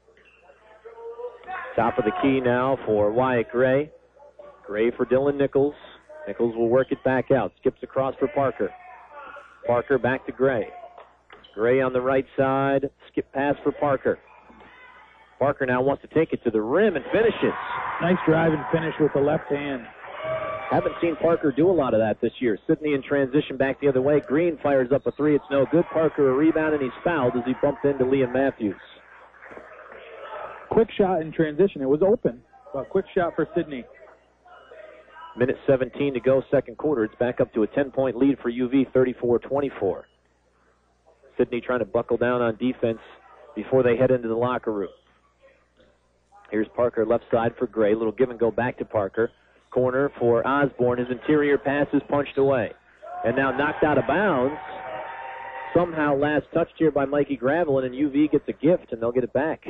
Speaker 3: Top of the key now for Wyatt Gray. Gray for Dylan Nichols. Nichols will work it back out. Skips across for Parker. Parker back to Gray. Gray on the right side. Skip pass for Parker. Parker now wants to take it to the rim and finishes.
Speaker 4: Nice drive and finish with the left hand.
Speaker 3: Haven't seen Parker do a lot of that this year. Sidney in transition back the other way. Green fires up a three. It's no good. Parker a rebound, and he's fouled as he bumped into Liam Matthews.
Speaker 4: Quick shot in transition. It was open, but quick shot for Sidney.
Speaker 3: Minute seventeen to go, second quarter. It's back up to a ten-point lead for U V, thirty-four twenty-four. Sidney trying to buckle down on defense before they head into the locker room. Here's Parker left side for Gray. Little give and go back to Parker. Corner for Osborne. His interior pass is punched away. And now knocked out of bounds. Somehow last touched here by Mikey Gravelin, and U V gets a gift, and they'll get it back.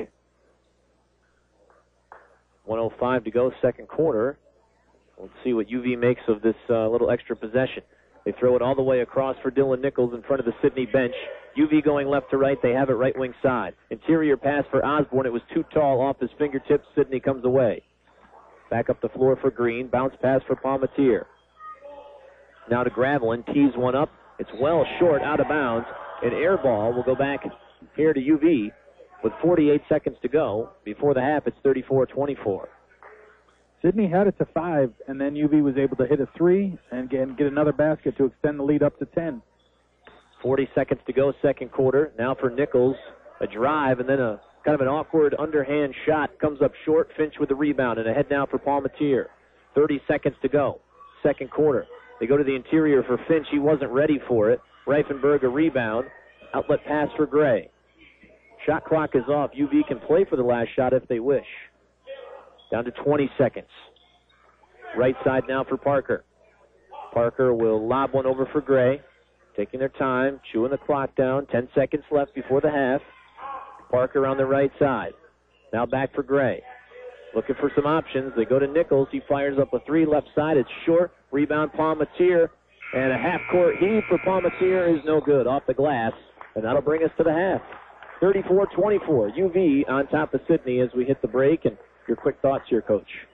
Speaker 3: one oh five to go, second quarter. Let's see what U V makes of this uh, little extra possession. They throw it all the way across for Dylan Nichols in front of the Sidney bench. U V going left to right. They have it right wing side. Interior pass for Osborne. It was too tall off his fingertips. Sidney comes away. Back up the floor for Green. Bounce pass for Palmatier. Now to Gravelin. Tees one up. It's well short, out of bounds. An air ball will go back here to U V with forty-eight seconds to go. Before the half, it's thirty-four twenty-four.
Speaker 4: Sidney had it to five, and then U V was able to hit a three and get, get another basket to extend the lead up to ten.
Speaker 3: forty seconds to go, second quarter. Now for Nichols, a drive, and then a kind of an awkward underhand shot. Comes up short. Finch with the rebound, and ahead now for Palmatier. thirty seconds to go, second quarter. They go to the interior for Finch. He wasn't ready for it. Reifenberg a rebound. Outlet pass for Gray. Shot clock is off. U V can play for the last shot if they wish. Down to twenty seconds. Right side now for Parker. Parker will lob one over for Gray. Taking their time, chewing the clock down. Ten seconds left before the half. Parker on the right side. Now back for Gray. Looking for some options. They go to Nichols. He fires up a three left side. It's short. Rebound Palmatier. And a half-court heave for Palmatier is no good off the glass. And that'll bring us to the half. thirty-four twenty-four. U V on top of Sidney as we hit the break. And your quick thoughts here, Coach.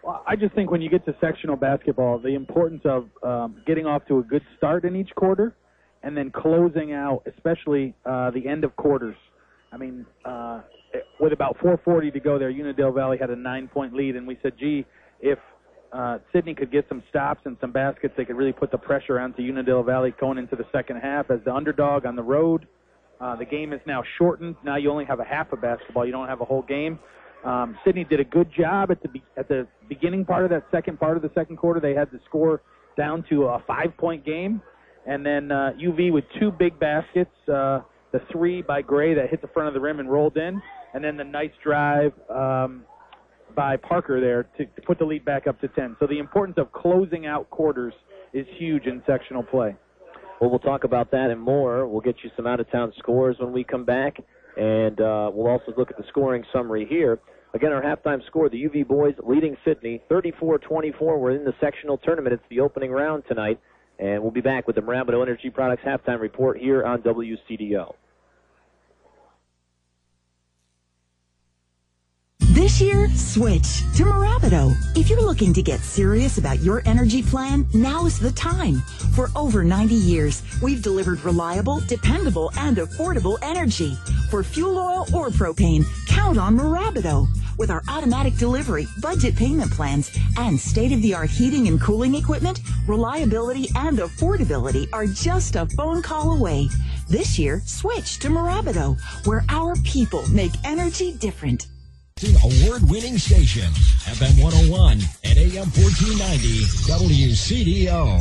Speaker 4: Well, I just think when you get to sectional basketball, the importance of um, getting off to a good start in each quarter and then closing out, especially uh, the end of quarters. I mean, uh, with about four forty to go there, Unadilla Valley had a nine-point lead, and we said, gee, if uh, Sidney could get some stops and some baskets, they could really put the pressure onto Unadilla Valley going into the second half as the underdog on the road. Uh, the game is now shortened. Now you only have a half of basketball. You don't have a whole game. Um, Sidney did a good job at the be- at the beginning part of that second part of the second quarter. They had the score down to a five-point game. And then uh, U V with two big baskets, uh, the three by Gray that hit the front of the rim and rolled in, and then the nice drive um, by Parker there to, to put the lead back up to ten. So the importance of closing out quarters is huge in sectional play.
Speaker 3: Well, we'll talk about that and more. We'll get you some out-of-town scores when we come back, and uh, we'll also look at the scoring summary here. Again, our halftime score, the U V boys leading Sidney thirty-four twenty-four. We're in the sectional tournament. It's the opening round tonight, and we'll be back with the Mirabito Energy Products halftime report here on W C D O.
Speaker 6: This year, switch to Mirabito. If you're looking to get serious about your energy plan, now's the time. For over ninety years, we've delivered reliable, dependable, and affordable energy. For fuel oil or propane, count on Mirabito. With our automatic delivery, budget payment plans, and state-of-the-art heating and cooling equipment, reliability and affordability are just a phone call away. This year, switch to Mirabito, where our people make energy different.
Speaker 11: Award-winning station, F M one oh one and A M fourteen ninety, W C D O.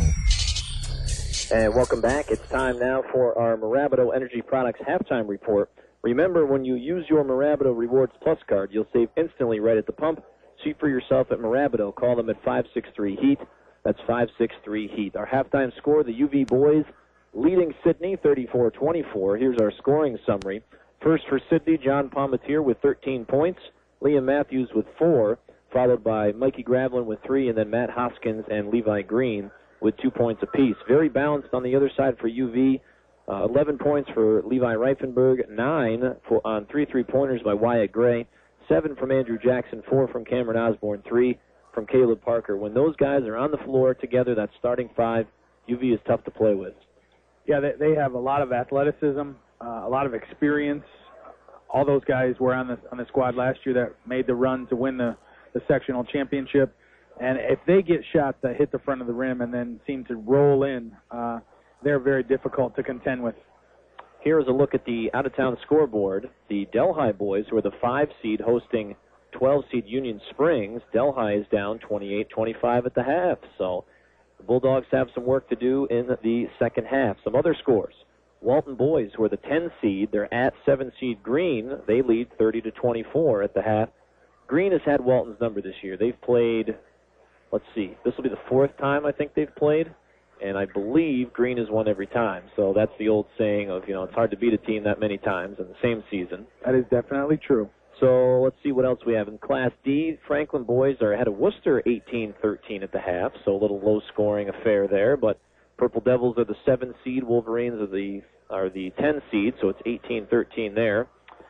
Speaker 3: And welcome back. It's time now for our Mirabito Energy Products halftime report. Remember, when you use your Mirabito Rewards Plus card, you'll save instantly right at the pump. See for yourself at Mirabito. Call them at five six three heat. That's five six three heat. Our halftime score, the U V boys leading Sidney thirty-four twenty-four. Here's our scoring summary. First for Sidney, John Palmatier with thirteen points. Liam Matthews with four, followed by Mikey Gravelin with three, and then Matt Hoskins and Levi Green with two points apiece. Very balanced on the other side for U V. Uh, eleven points for Levi Reifenberg, nine for, on three three-pointers by Wyatt Gray, seven from Andrew Jackson, four from Cameron Osborne, three from Caleb Parker. When those guys are on the floor together, that starting five, U V is tough to play with.
Speaker 4: Yeah, they, they have a lot of athleticism, uh, a lot of experience. All those guys were on the on the squad last year that made the run to win the, the sectional championship. And if they get shots that hit the front of the rim and then seem to roll in, uh, they're very difficult to contend with.
Speaker 3: Here's a look at the out-of-town scoreboard. The Delhi boys, who are the five seed hosting twelve seed Union Springs, Delhi is down twenty-eight twenty-five at the half. So the Bulldogs have some work to do in the second half. Some other scores. Walton boys, who are the ten seed, they're at seven seed Green. They lead thirty to twenty-four at the half. Green has had Walton's number this year. They've played, let's see, this will be the fourth time I think they've played, and I believe Green has won every time. So that's the old saying of, you know, it's hard to beat a team that many times in the same season.
Speaker 4: That is definitely true.
Speaker 3: So let's see what else we have. In Class D, Franklin boys are ahead of Worcester eighteen thirteen at the half, so a little low-scoring affair there, but Purple Devils are the seven seed. Wolverines are the are the ten seed, so it's eighteen thirteen there.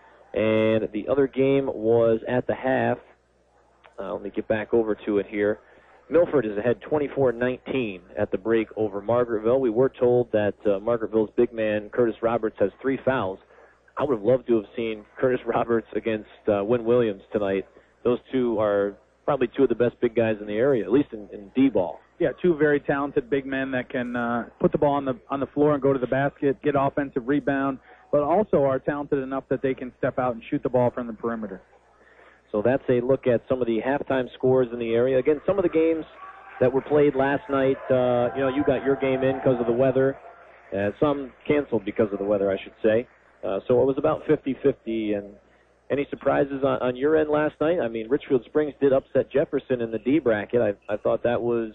Speaker 3: And the other game was at the half. Uh, let me get back over to it here. Milford is ahead twenty-four nineteen at the break over Margaretville. We were told that uh, Margaretville's big man, Curtis Roberts, has three fouls. I would have loved to have seen Curtis Roberts against uh, Wynn Williams tonight. Those two are probably two of the best big guys in the area, at least in, in D-ball.
Speaker 4: Yeah, two very talented big men that can uh, put the ball on the on the floor and go to the basket, get offensive rebound, but also are talented enough that they can step out and shoot the ball from the perimeter.
Speaker 3: So that's a look at some of the halftime scores in the area. Again, some of the games that were played last night, uh, you know, you got your game in because of the weather. Uh, some canceled because of the weather, I should say. Uh, so it was about fifty fifty. And any surprises on, on your end last night? I mean, Richfield Springs did upset Jefferson in the D bracket. I, I thought that was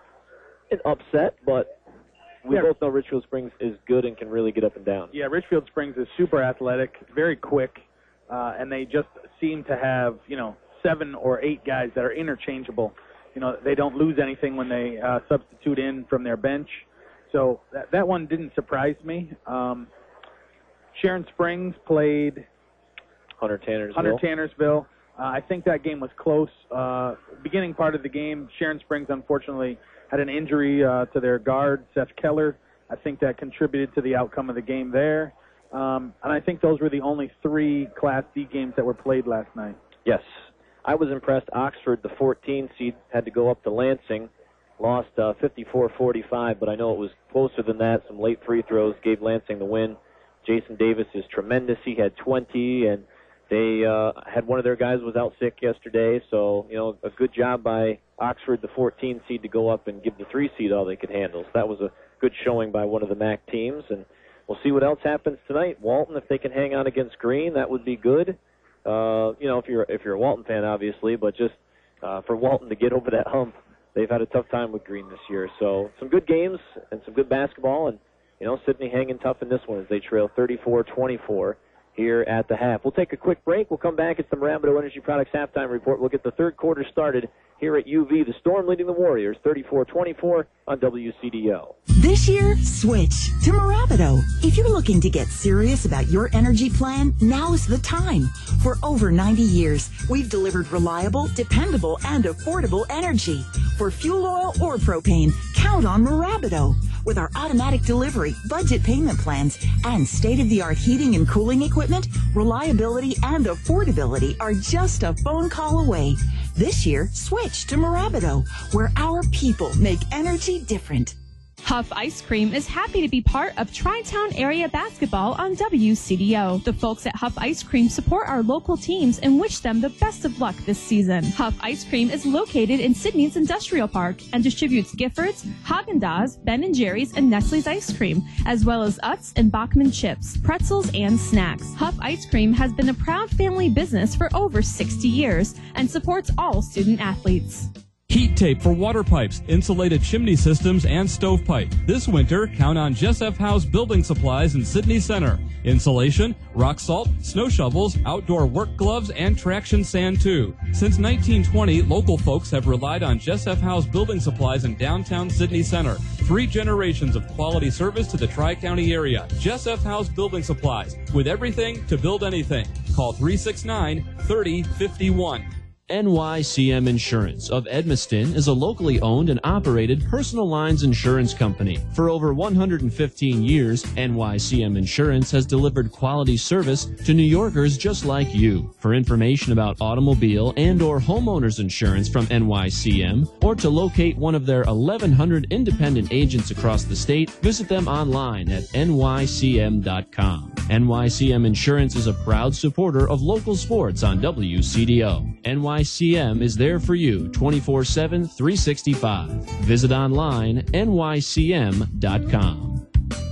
Speaker 3: an upset, but we
Speaker 4: yeah.
Speaker 3: both know Richfield Springs is good and can really get up and down.
Speaker 4: Yeah, Richfield Springs is super athletic, very quick, uh, and they just seem to have, you know, seven or eight guys that are interchangeable. You know, they don't lose anything when they uh, substitute in from their bench. So that, that one didn't surprise me. Um, Sharon Springs played
Speaker 3: Hunter Tannersville.
Speaker 4: Hunter Tannersville. Uh, I think that game was close. Uh, beginning part of the game, Sharon Springs unfortunately had an injury uh, to their guard, Seth Keller. I think that contributed to the outcome of the game there. Um, and I think those were the only three Class D games that were played last night.
Speaker 3: Yes. I was impressed. Oxford, the fourteen seed, had to go up to Lansing. Lost uh, fifty-four forty-five, but I know it was closer than that. Some late free throws gave Lansing the win. Jason Davis is tremendous. He had twenty, and they uh, had one of their guys was out sick yesterday. So, you know, a good job by Oxford, the fourteen seed, to go up and give the three seed all they could handle. So that was a good showing by one of the M A C teams, and we'll see what else happens tonight. Walton, if they can hang on against Green, that would be good. Uh, you know, if you're if you're a Walton fan, obviously, but just uh, for Walton to get over that hump, they've had a tough time with Green this year. So some good games and some good basketball, and you know, Sidney hanging tough in this one as they trail thirty-four twenty-four here at the half. We'll take a quick break. We'll come back. It's the Marabato Energy Products halftime report. We'll get the third quarter started here at U V. The Storm leading the Warriors thirty-four twenty-four on W C D O.
Speaker 6: This year, switch to Marabato. If you're looking to get serious about your energy plan, now's the time. For over ninety years, we've delivered reliable, dependable, and affordable energy. For fuel oil or propane, count on Marabato. With our automatic delivery, budget payment plans, and state-of-the-art heating and cooling equipment, reliability and affordability are just a phone call away. This year, switch to Marabato, where our people make energy different.
Speaker 14: Huff Ice Cream is happy to be part of Tri-Town Area Basketball on W C D O. The folks at Huff Ice Cream support our local teams and wish them the best of luck this season. Huff Ice Cream is located in Sydney's Industrial Park and distributes Giffords, Haagen-Dazs, Ben and Jerry's, and Nestle's ice cream, as well as Utz and Bachman chips, pretzels, and snacks. Huff Ice Cream has been a proud family business for over sixty years and supports all student athletes.
Speaker 10: Heat tape for water pipes, insulated chimney systems, and stovepipe. This winter, count on Jess F. House Building Supplies in Sydney Center. Insulation, rock salt, snow shovels, outdoor work gloves, and traction sand too. Since nineteen twenty, local folks have relied on Jess F. House Building Supplies in downtown Sydney Center. Three generations of quality service to the Tri-County area. Jess F. House Building Supplies, with everything to build anything. Call three six nine, three oh five one.
Speaker 5: N Y C M Insurance of Edmiston is a locally owned and operated personal lines insurance company. For over one hundred fifteen years, N Y C M Insurance has delivered quality service to New Yorkers just like you. For information about automobile and or homeowners insurance from N Y C M, or to locate one of their eleven hundred independent agents across the state, visit them online at N Y C M dot com. N Y C M Insurance is a proud supporter of local sports on W C D O. N Y C M is there for you twenty-four seven, three sixty-five. Visit online, N Y C M dot com.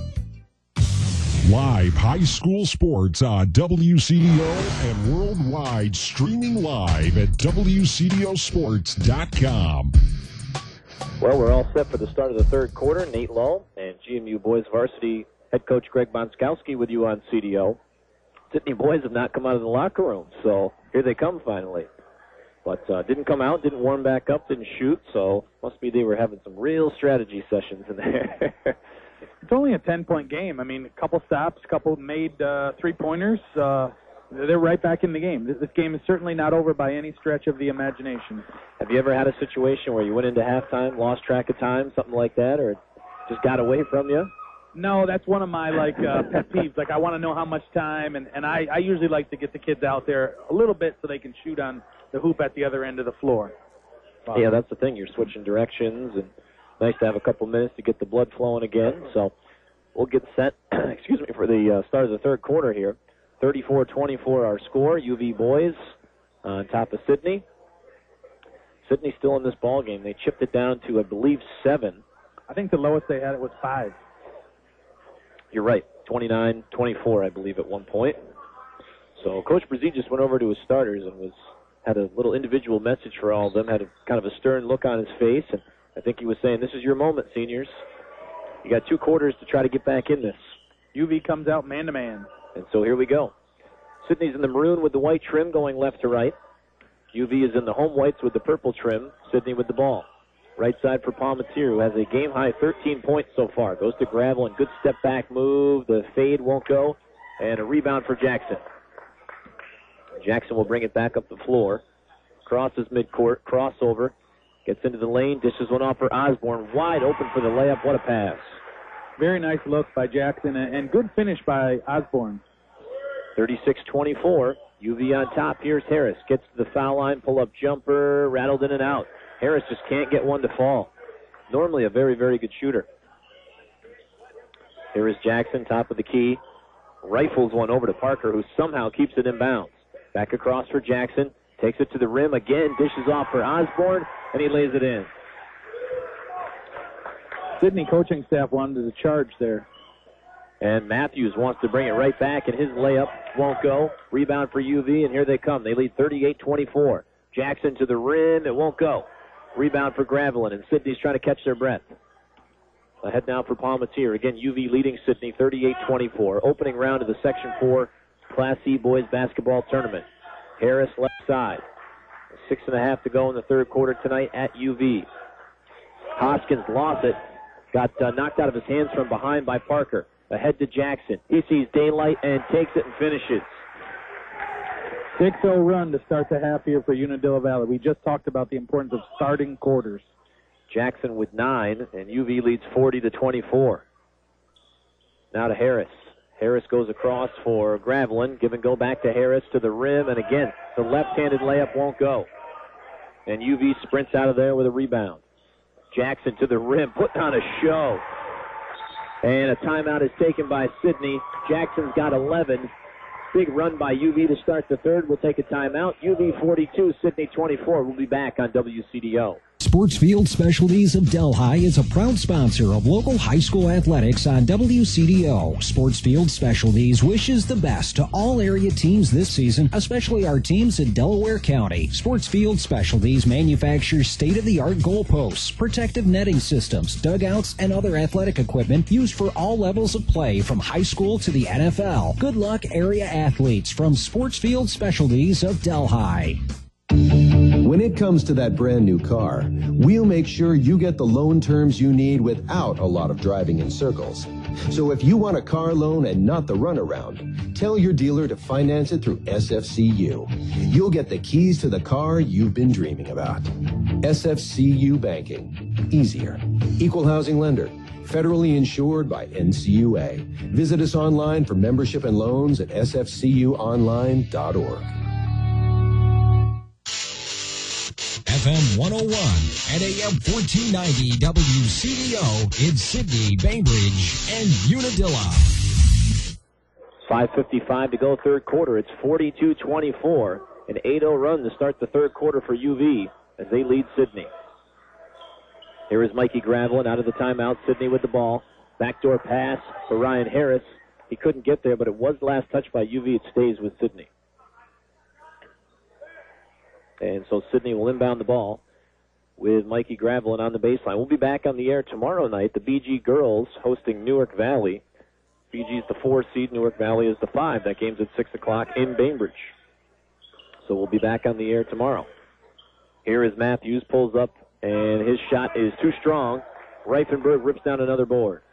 Speaker 8: Live high school sports on W C D O and worldwide, streaming live at W C D O sports dot com.
Speaker 3: Well, we're all set for the start of the third quarter. Nate Lowe and G M U boys varsity head coach Greg Bonskowski with you on C D O. Sydney boys have not come out of the locker room, so here they come finally. But uh, didn't come out, didn't warm back up, didn't shoot, so must be they were having some real strategy sessions in there.
Speaker 4: It's only a ten-point game. I mean, a couple stops, a couple made uh, three-pointers. Uh, they're right back in the game. This, this game is certainly not over by any stretch of the imagination.
Speaker 3: Have you ever had a situation where you went into halftime, lost track of time, something like that, or it just got away from you?
Speaker 4: No, that's one of my like uh, pet peeves. Like I want to know how much time, and, and I, I usually like to get the kids out there a little bit so they can shoot on the hoop at the other end of the floor.
Speaker 3: Wow. Yeah, that's the thing. You're switching directions, and nice to have a couple minutes to get the blood flowing again. So we'll get set, excuse me, for the uh, start of the third quarter here. thirty-four twenty-four our score. U V boys uh, on top of Sydney. Sydney still in this ball game. They chipped it down to, I believe, seven.
Speaker 4: I think the lowest they had it was five.
Speaker 3: You're right, twenty-nine twenty-four, I believe, at one point. So Coach Brzee just went over to his starters and was had a little individual message for all of them, had a kind of a stern look on his face, and I think he was saying, this is your moment, seniors. You got two quarters to try to get back in this.
Speaker 4: U V comes out man-to-man.
Speaker 3: And so here we go. Sydney's in the maroon with the white trim going left to right. U V is in the home whites with the purple trim. Sydney with the ball. Right side for Palmatier, who has a game-high thirteen points so far. Goes to Gravel and good step-back move. The fade won't go. And a rebound for Jackson. Jackson will bring it back up the floor. Crosses midcourt, crossover, gets into the lane, dishes one off for Osborne. Wide open for the layup. What a pass.
Speaker 4: Very nice look by Jackson, and good finish by Osborne.
Speaker 3: thirty-six twenty-four. U V on top. Here's Harris. Gets to the foul line, pull-up jumper, rattled in and out. Harris just can't get one to fall. Normally a very, very good shooter. Here is Jackson, top of the key. Rifles one over to Parker, who somehow keeps it in bounds. Back across for Jackson. Takes it to the rim again. Dishes off for Osborne, and he lays it in.
Speaker 4: Sidney coaching staff wanted to charge there.
Speaker 3: And Matthews wants to bring it right back, and his layup won't go. Rebound for U V, and here they come. They lead thirty-eight twenty-four. Jackson to the rim. It won't go. Rebound for Gravelin, and Sidney's trying to catch their breath. Ahead now for Palmatier. Again, U V leading Sidney thirty-eight twenty-four. Opening round of the Section four Class C boys basketball tournament. Harris left side. Six and a half to go in the third quarter tonight at U V. Hoskins lost it. Got uh, knocked out of his hands from behind by Parker. Ahead to Jackson. He sees daylight and takes it and finishes.
Speaker 4: six oh run to start the half here for Unadilla Valley. We just talked about the importance of starting quarters.
Speaker 3: Jackson with nine, and U V leads forty to twenty-four. Now to Harris. Harris goes across for Gravelin. Give and go back to Harris to the rim, and again, the left-handed layup won't go. And U V sprints out of there with a rebound. Jackson to the rim, putting on a show. And a timeout is taken by Sidney. Jackson's got eleven. Big run by U V to start the third. We'll take a timeout. U V forty-two, Sidney twenty-four. We'll be back on W C D O.
Speaker 11: Sportsfield Specialties of Delhi is a proud sponsor of local high school athletics on W C D O. Sportsfield Specialties wishes the best to all area teams this season, especially our teams in Delaware County. Sportsfield Specialties manufactures state-of-the-art goalposts, protective netting systems, dugouts, and other athletic equipment used for all levels of play from high school to the N F L. Good luck, area athletes from Sportsfield Specialties of Delhi.
Speaker 15: When it comes to that brand new car, we'll make sure you get the loan terms you need without a lot of driving in circles. So if you want a car loan and not the runaround, tell your dealer to finance it through S F C U. You'll get the keys to the car you've been dreaming about. S F C U Banking. Easier. Equal housing lender. Federally insured by N C U A. Visit us online for membership and loans at s f c u online dot org.
Speaker 11: F M one oh one and A M fourteen ninety W C D O in Sidney, Bainbridge, and Unadilla.
Speaker 3: five fifty-five to go third quarter. It's forty-two twenty-four. An eight oh run to start the third quarter for U V as they lead Sidney. Here is Mikey Gravelin out of the timeout. Sidney with the ball. Backdoor pass for Ryan Harris. He couldn't get there, but it was last touched by U V. It stays with Sidney. And so Sidney will inbound the ball with Mikey Gravelin on the baseline. We'll be back on the air tomorrow night. The B G girls hosting Newark Valley. B G is the four seed. Newark Valley is the five. That game's at six o'clock in Bainbridge. So we'll be back on the air tomorrow. Here is Matthews, pulls up, and his shot is too strong. Reifenberg rips down another board.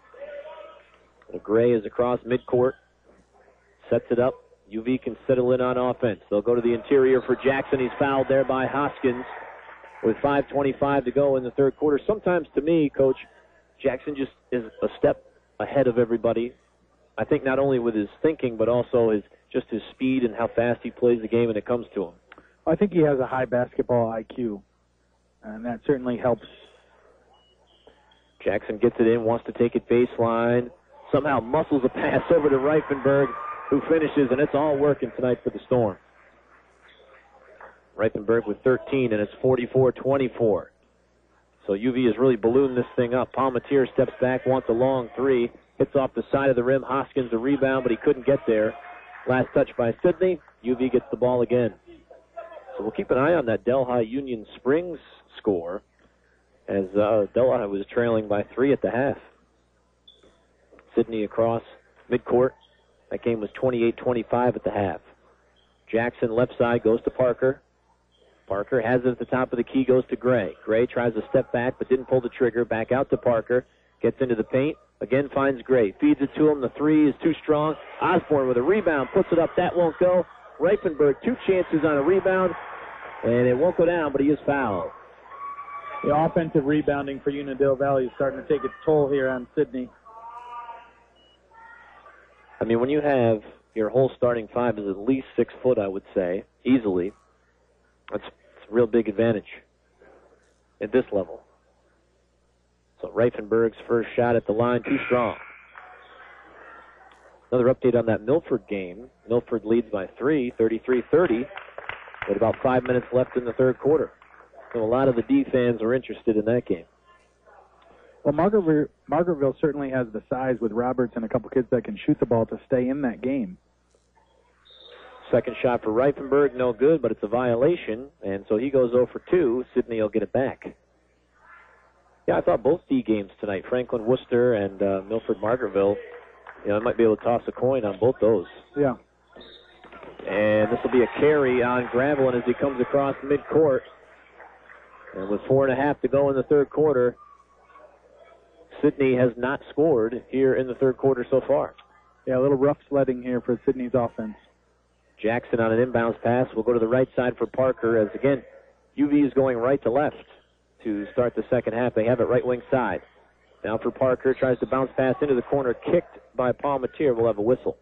Speaker 3: Gray is across midcourt, sets it up. U V can settle in on offense. They'll go to the interior for Jackson. He's fouled there by Hoskins with five twenty-five to go in the third quarter. Sometimes, to me, Coach, Jackson just is a step ahead of everybody. I think not only with his thinking, but also his just his speed and how fast he plays the game when it comes to him.
Speaker 4: I think he has a high basketball I Q, and that certainly helps.
Speaker 3: Jackson gets it in, wants to take it baseline. Somehow muscles a pass over to Reifenberg, who finishes, and it's all working tonight for the Storm. Reifenberg with thirteen, and it's forty-four twenty-four. So U V has really ballooned this thing up. Palmatier steps back, wants a long three, hits off the side of the rim. Hoskins a rebound, but he couldn't get there. Last touch by Sidney. U V gets the ball again. So we'll keep an eye on that Delhi Union Springs score, as uh, Delhi was trailing by three at the half. Sidney across midcourt. That game was twenty-eight twenty-five at the half. Jackson left side goes to Parker. Parker has it at the top of the key, goes to Gray. Gray tries to step back but didn't pull the trigger. Back out to Parker. Gets into the paint. Again finds Gray. Feeds it to him. The three is too strong. Osborne with a rebound. Puts it up. That won't go. Reifenberg, two chances on a rebound, and it won't go down, but he is fouled.
Speaker 4: The offensive rebounding for Unadilla Valley is starting to take its toll here on Sidney.
Speaker 3: I mean, when you have your whole starting five is at least six foot, I would say, easily, that's, that's a real big advantage at this level. So Reifenberg's first shot at the line, too strong. Another update on that Milford game. Milford leads by three, thirty-three thirty, with about five minutes left in the third quarter. So a lot of the D fans are interested in that game.
Speaker 4: Well, Margaretville, Margaretville certainly has the size with Roberts and a couple kids that can shoot the ball to stay in that game.
Speaker 3: Second shot for Reifenberg, no good, but it's a violation, and so he goes zero for two. Sidney will get it back. Yeah, I thought both D games tonight, Franklin Worcester and uh, Milford Margaretville, you know, I might be able to toss a coin on both those.
Speaker 4: Yeah.
Speaker 3: And this will be a carry on Gravelin as he comes across midcourt. And with four and a half to go in the third quarter, Sidney has not scored here in the third quarter so far.
Speaker 4: Yeah, a little rough sledding here for Sidney's offense.
Speaker 3: Jackson on an inbounds pass will go to the right side for Parker as, again, U V is going right to left to start the second half. They have it right wing side. Now for Parker, tries to bounce pass into the corner, kicked by Palmatier. We'll have a whistle.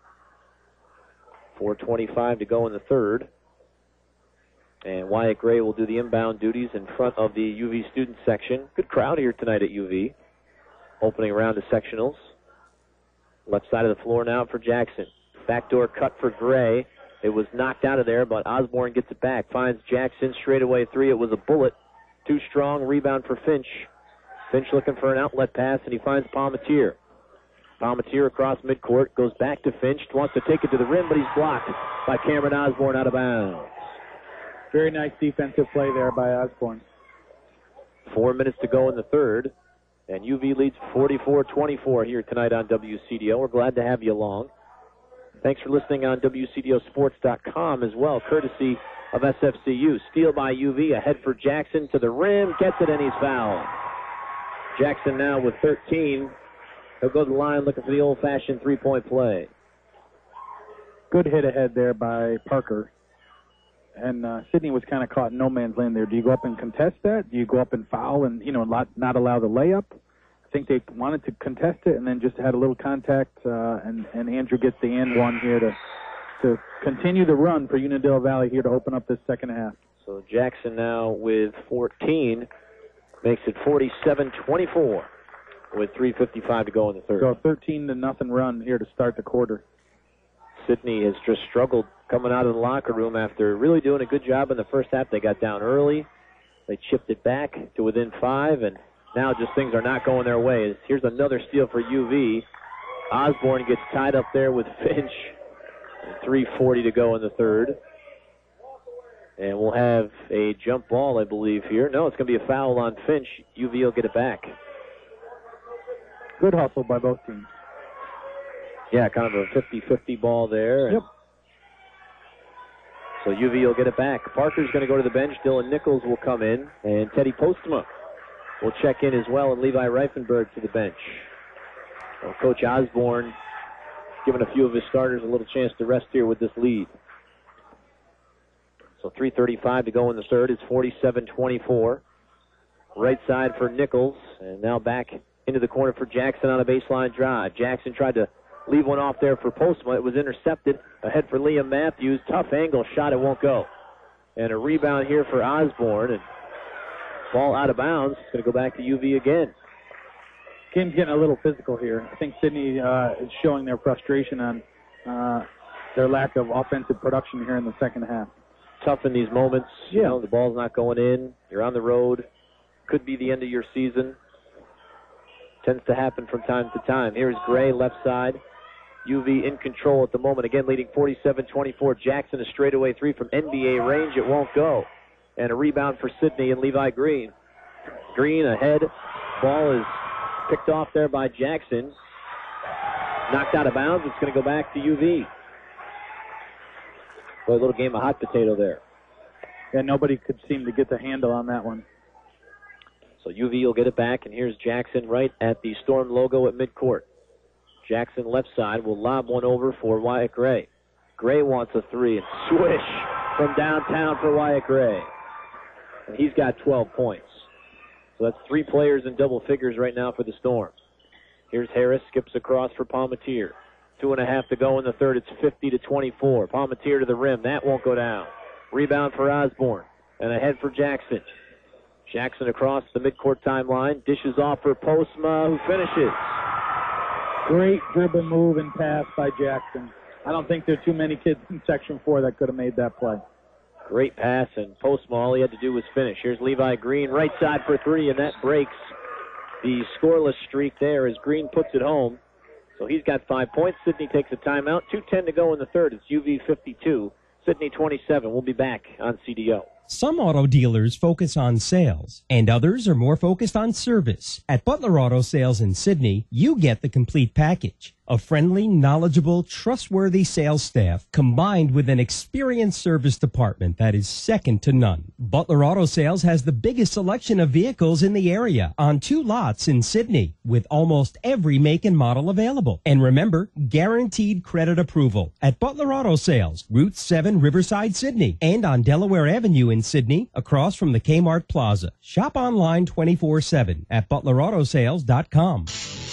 Speaker 3: four twenty-five to go in the third. And Wyatt Gray will do the inbound duties in front of the U V student section. Good crowd here tonight at U V. Opening around the sectionals. Left side of the floor now for Jackson. Backdoor cut for Gray. It was knocked out of there, but Osborne gets it back. Finds Jackson straight away three. It was a bullet. Too strong. Rebound for Finch. Finch looking for an outlet pass, and he finds Palmatier. Palmatier across midcourt. Goes back to Finch. Wants to take it to the rim, but he's blocked by Cameron Osborne out of bounds.
Speaker 4: Very nice defensive play there by Osborne.
Speaker 3: Four minutes to go in the third. And U V leads forty-four twenty-four here tonight on W C D O. We're glad to have you along. Thanks for listening on W C D O sports dot com as well, courtesy of S F C U. Steal by U V, ahead for Jackson to the rim, gets it, and he's fouled. Jackson now with thirteen. He'll go to the line looking for the old-fashioned three-point play.
Speaker 4: Good hit ahead there by Parker. And uh, Sidney was kind of caught in no man's land there. Do you go up and contest that? Do you go up and foul and, you know, not, not allow the layup? I think they wanted to contest it and then just had a little contact, uh, and, and Andrew gets the and one here to to continue the run for Unadilla Valley here to open up this second half.
Speaker 3: So Jackson now with fourteen makes it forty-seven twenty-four with three fifty-five to go in the third.
Speaker 4: So thirteen to nothing run here to start the quarter.
Speaker 3: Sidney has just struggled coming out of the locker room after really doing a good job in the first half. They got down early. They chipped it back to within five, and now just things are not going their way. Here's another steal for U V. Osborne gets tied up there with Finch. three forty to go in the third. And we'll have a jump ball, I believe, here. No, it's going to be a foul on Finch. U V will get it back.
Speaker 4: Good hustle by both teams.
Speaker 3: Yeah, kind of a fifty-fifty ball there.
Speaker 4: Yep.
Speaker 3: So U V will get it back. Parker's going to go to the bench. Dylan Nichols will come in. And Teddy Postma will check in as well. And Levi Reifenberg to the bench. Well, Coach Osborne giving a few of his starters a little chance to rest here with this lead. So three thirty-five to go in the third. It's forty-seven twenty-four. Right side for Nichols. And now back into the corner for Jackson on a baseline drive. Jackson tried to leave one off there for Postma. It was intercepted. Ahead for Liam Matthews. Tough angle shot. It won't go. And a rebound here for Osborne. And ball out of bounds. It's going to go back to U V again.
Speaker 4: Game's getting a little physical here. I think Sidney uh, is showing their frustration on uh, their lack of offensive production here in the second half.
Speaker 3: Tough in these moments.
Speaker 4: Yeah.
Speaker 3: You know, the ball's not going in. You're on the road. Could be the end of your season. Tends to happen from time to time. Here's Gray, left side. U V in control at the moment. Again, leading forty-seven twenty-four. Jackson, a straightaway three from N B A range. It won't go. And a rebound for Sidney and Levi Green. Green ahead. Ball is picked off there by Jackson. Knocked out of bounds. It's going to go back to U V. Boy, a little game of hot potato there.
Speaker 4: Yeah, nobody could seem to get the handle on that one.
Speaker 3: So U V will get it back, and here's Jackson right at the Storm logo at midcourt. Jackson left side will lob one over for Wyatt Gray. Gray wants a three, and swish from downtown for Wyatt Gray. And he's got twelve points. So that's three players in double figures right now for the Storm. Here's Harris, skips across for Palmatier. Two and a half to go in the third. It's fifty to twenty-four. Palmatier to the rim. That won't go down. Rebound for Osborne. And ahead for Jackson. Jackson across the midcourt timeline. Dishes off for Postma, who finishes.
Speaker 4: Great dribble move and pass by Jackson. I don't think there are too many kids in Section four that could have made that play.
Speaker 3: Great pass, and Postma, all he had to do was finish. Here's Levi Green, right side for three, and that breaks the scoreless streak there as Green puts it home. So he's got five points. Sydney takes a timeout. two ten to go in the third. It's U V fifty-two, Sydney twenty-seven. We'll be back on C D O.
Speaker 16: Some auto dealers focus on sales, and others are more focused on service. At Butler Auto Sales in Sydney, you get the complete package. A friendly, knowledgeable, trustworthy sales staff combined with an experienced service department that is second to none. Butler Auto Sales has the biggest selection of vehicles in the area on two lots in Sydney with almost every make and model available. And remember, guaranteed credit approval at Butler Auto Sales, Route seven, Riverside, Sydney, and on Delaware Avenue in Sydney across from the Kmart Plaza. Shop online twenty-four seven at butler auto sales dot com.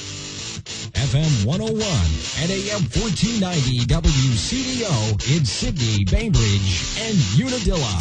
Speaker 17: F M one oh one and A M fourteen ninety W C D O in Sydney, Bainbridge, and Unadilla.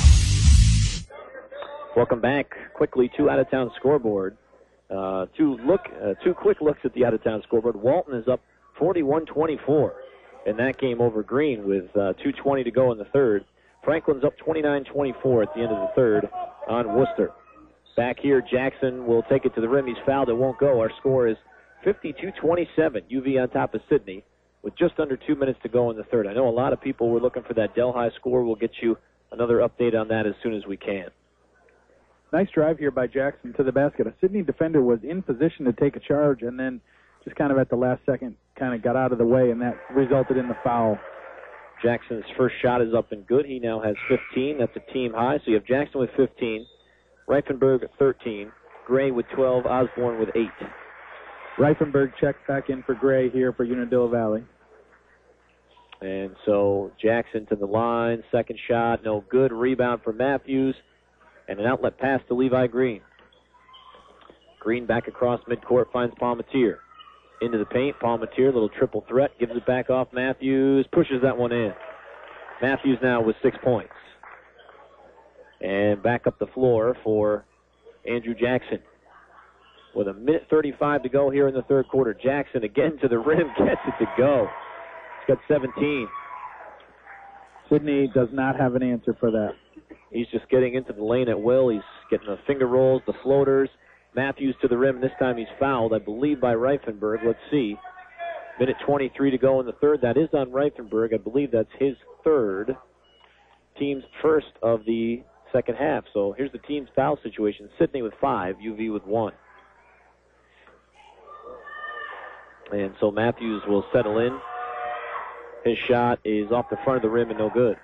Speaker 3: Welcome back. Quickly, two out-of-town scoreboard. Uh, two look, uh, two quick looks at the out-of-town scoreboard. Walton is up forty-one twenty-four in that game over Green with uh, two twenty to go in the third. Franklin's up twenty-nine twenty-four at the end of the third on Worcester. Back here, Jackson will take it to the rim. He's fouled. It won't go. Our score is fifty-two twenty-seven. U V on top of Sydney with just under two minutes to go in the third. I know a lot of people were looking for that Delhi score. We'll get you another update on that as soon as we can.
Speaker 4: Nice drive here by Jackson to the basket. A Sydney defender was in position to take a charge and then just kind of at the last second kind of got out of the way, and that resulted in the foul.
Speaker 3: Jackson's first shot is up and good. He now has fifteen. That's a team high. So you have Jackson with fifteen, Reifenberg at thirteen, Gray with twelve, Osborne with eight.
Speaker 4: Reifenberg checks back in for Gray here for Unadilla Valley.
Speaker 3: And so Jackson to the line. Second shot, no good. Rebound for Matthews. And an outlet pass to Levi Green. Green back across midcourt, finds Palmatier. Into the paint, Palmatier, little triple threat, gives it back off Matthews, pushes that one in. Matthews now with six points. And back up the floor for Andrew Jackson. With a minute thirty-five to go here in the third quarter. Jackson again to the rim, gets it to go. He's got seventeen.
Speaker 4: Sydney does not have an answer for that.
Speaker 3: He's just getting into the lane at will. He's getting the finger rolls, the floaters. Matthews to the rim. This time he's fouled, I believe, by Reifenberg. Let's see. Minute twenty-three to go in the third. That is on Reifenberg. I believe that's his third. Team's first of the second half. So here's the team's foul situation. Sydney with five, U V with one. And so Matthews will settle in. His shot is off the front of the rim and no good.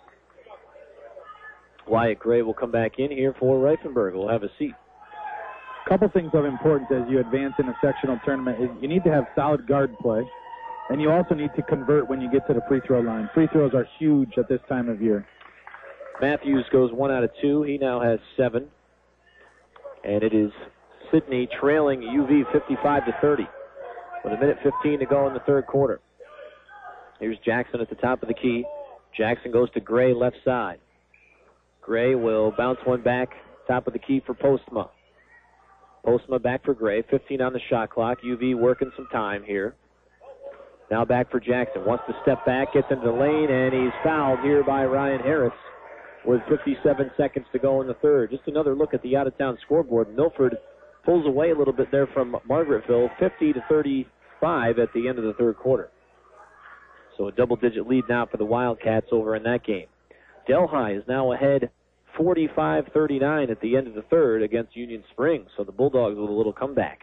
Speaker 3: Wyatt Gray will come back in here for Reifenberg. We'll have a seat.
Speaker 4: A couple things of importance as you advance in a sectional tournament is you need to have solid guard play, and you also need to convert when you get to the free throw line. Free throws are huge at this time of year.
Speaker 3: Matthews goes one out of two. He now has seven. And it is Sydney trailing U V fifty-five to thirty with a minute fifteen to go in the third quarter. Here's Jackson at the top of the key. Jackson goes to Gray left side. Gray will bounce one back, top of the key for Postma. Postma back for Gray, fifteen on the shot clock. U V working some time here. Now back for Jackson. Wants to step back, gets into the lane, and he's fouled here by Ryan Harris with fifty-seven seconds to go in the third. Just another look at the out-of-town scoreboard. Milford pulls away a little bit there from Margaretville, fifty to thirty-five at the end of the third quarter. So a double-digit lead now for the Wildcats over in that game. Delhi is now ahead forty-five thirty-nine at the end of the third against Union Springs. So the Bulldogs with a little comeback.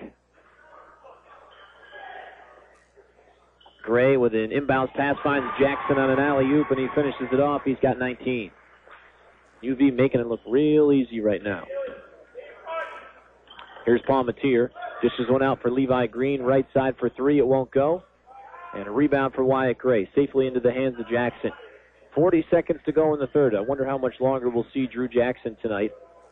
Speaker 3: Gray with an inbounds pass finds Jackson on an alley-oop, and he finishes it off. He's got nineteen. U V making it look real easy right now. Here's Palmatier. Dishes one out for Levi Green. Right side for three. It won't go. And a rebound for Wyatt Gray, safely into the hands of Jackson. forty seconds to go in the third. I wonder how much longer we'll see Drew Jackson tonight.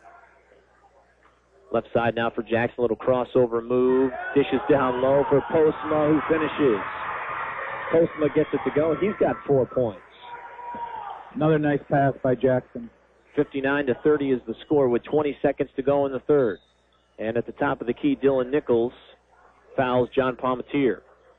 Speaker 3: Left side now for Jackson, a little crossover move. Dishes down low for Postma, who finishes. Postma gets it to go. He's got four points.
Speaker 4: Another nice pass by Jackson.
Speaker 3: fifty-nine to thirty is the score with twenty seconds to go in the third. And at the top of the key, Dylan Nichols fouls John Palmatier.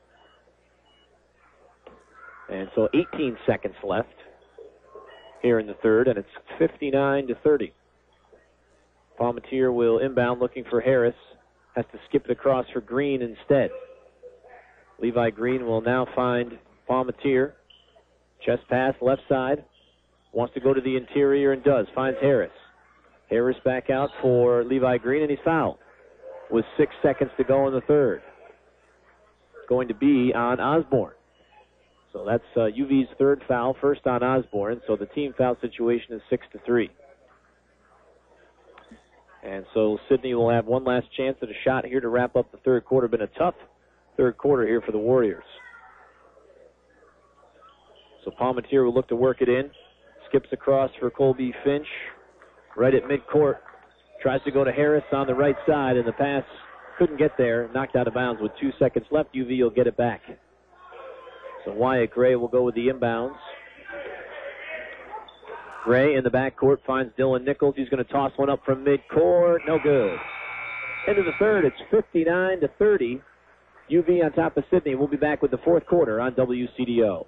Speaker 3: And so eighteen seconds left here in the third, and it's fifty-nine to thirty. Palmatier will inbound looking for Harris. Has to skip it across for Green instead. Levi Green will now find Palmatier. Chest pass left side. Wants to go to the interior and does. Finds Harris. Harris back out for Levi Green, and he's fouled with six seconds to go in the third. It's going to be on Osborne. So that's uh, U V's third foul, first on Osborne. So the team foul situation is six to three. And so Sidney will have one last chance at a shot here to wrap up the third quarter. Been a tough third quarter here for the Warriors. So Palmatier will look to work it in. Skips across for Colby Finch. Right at midcourt. Tries to go to Harris on the right side, and the pass couldn't get there. Knocked out of bounds with two seconds left. U V will get it back. So Wyatt Gray will go with the inbounds. Gray in the backcourt finds Dylan Nichols. He's going to toss one up from midcourt. No good. Into the third, it's fifty-nine to thirty. U V on top of Sidney. We'll be back with the fourth quarter on W C D O.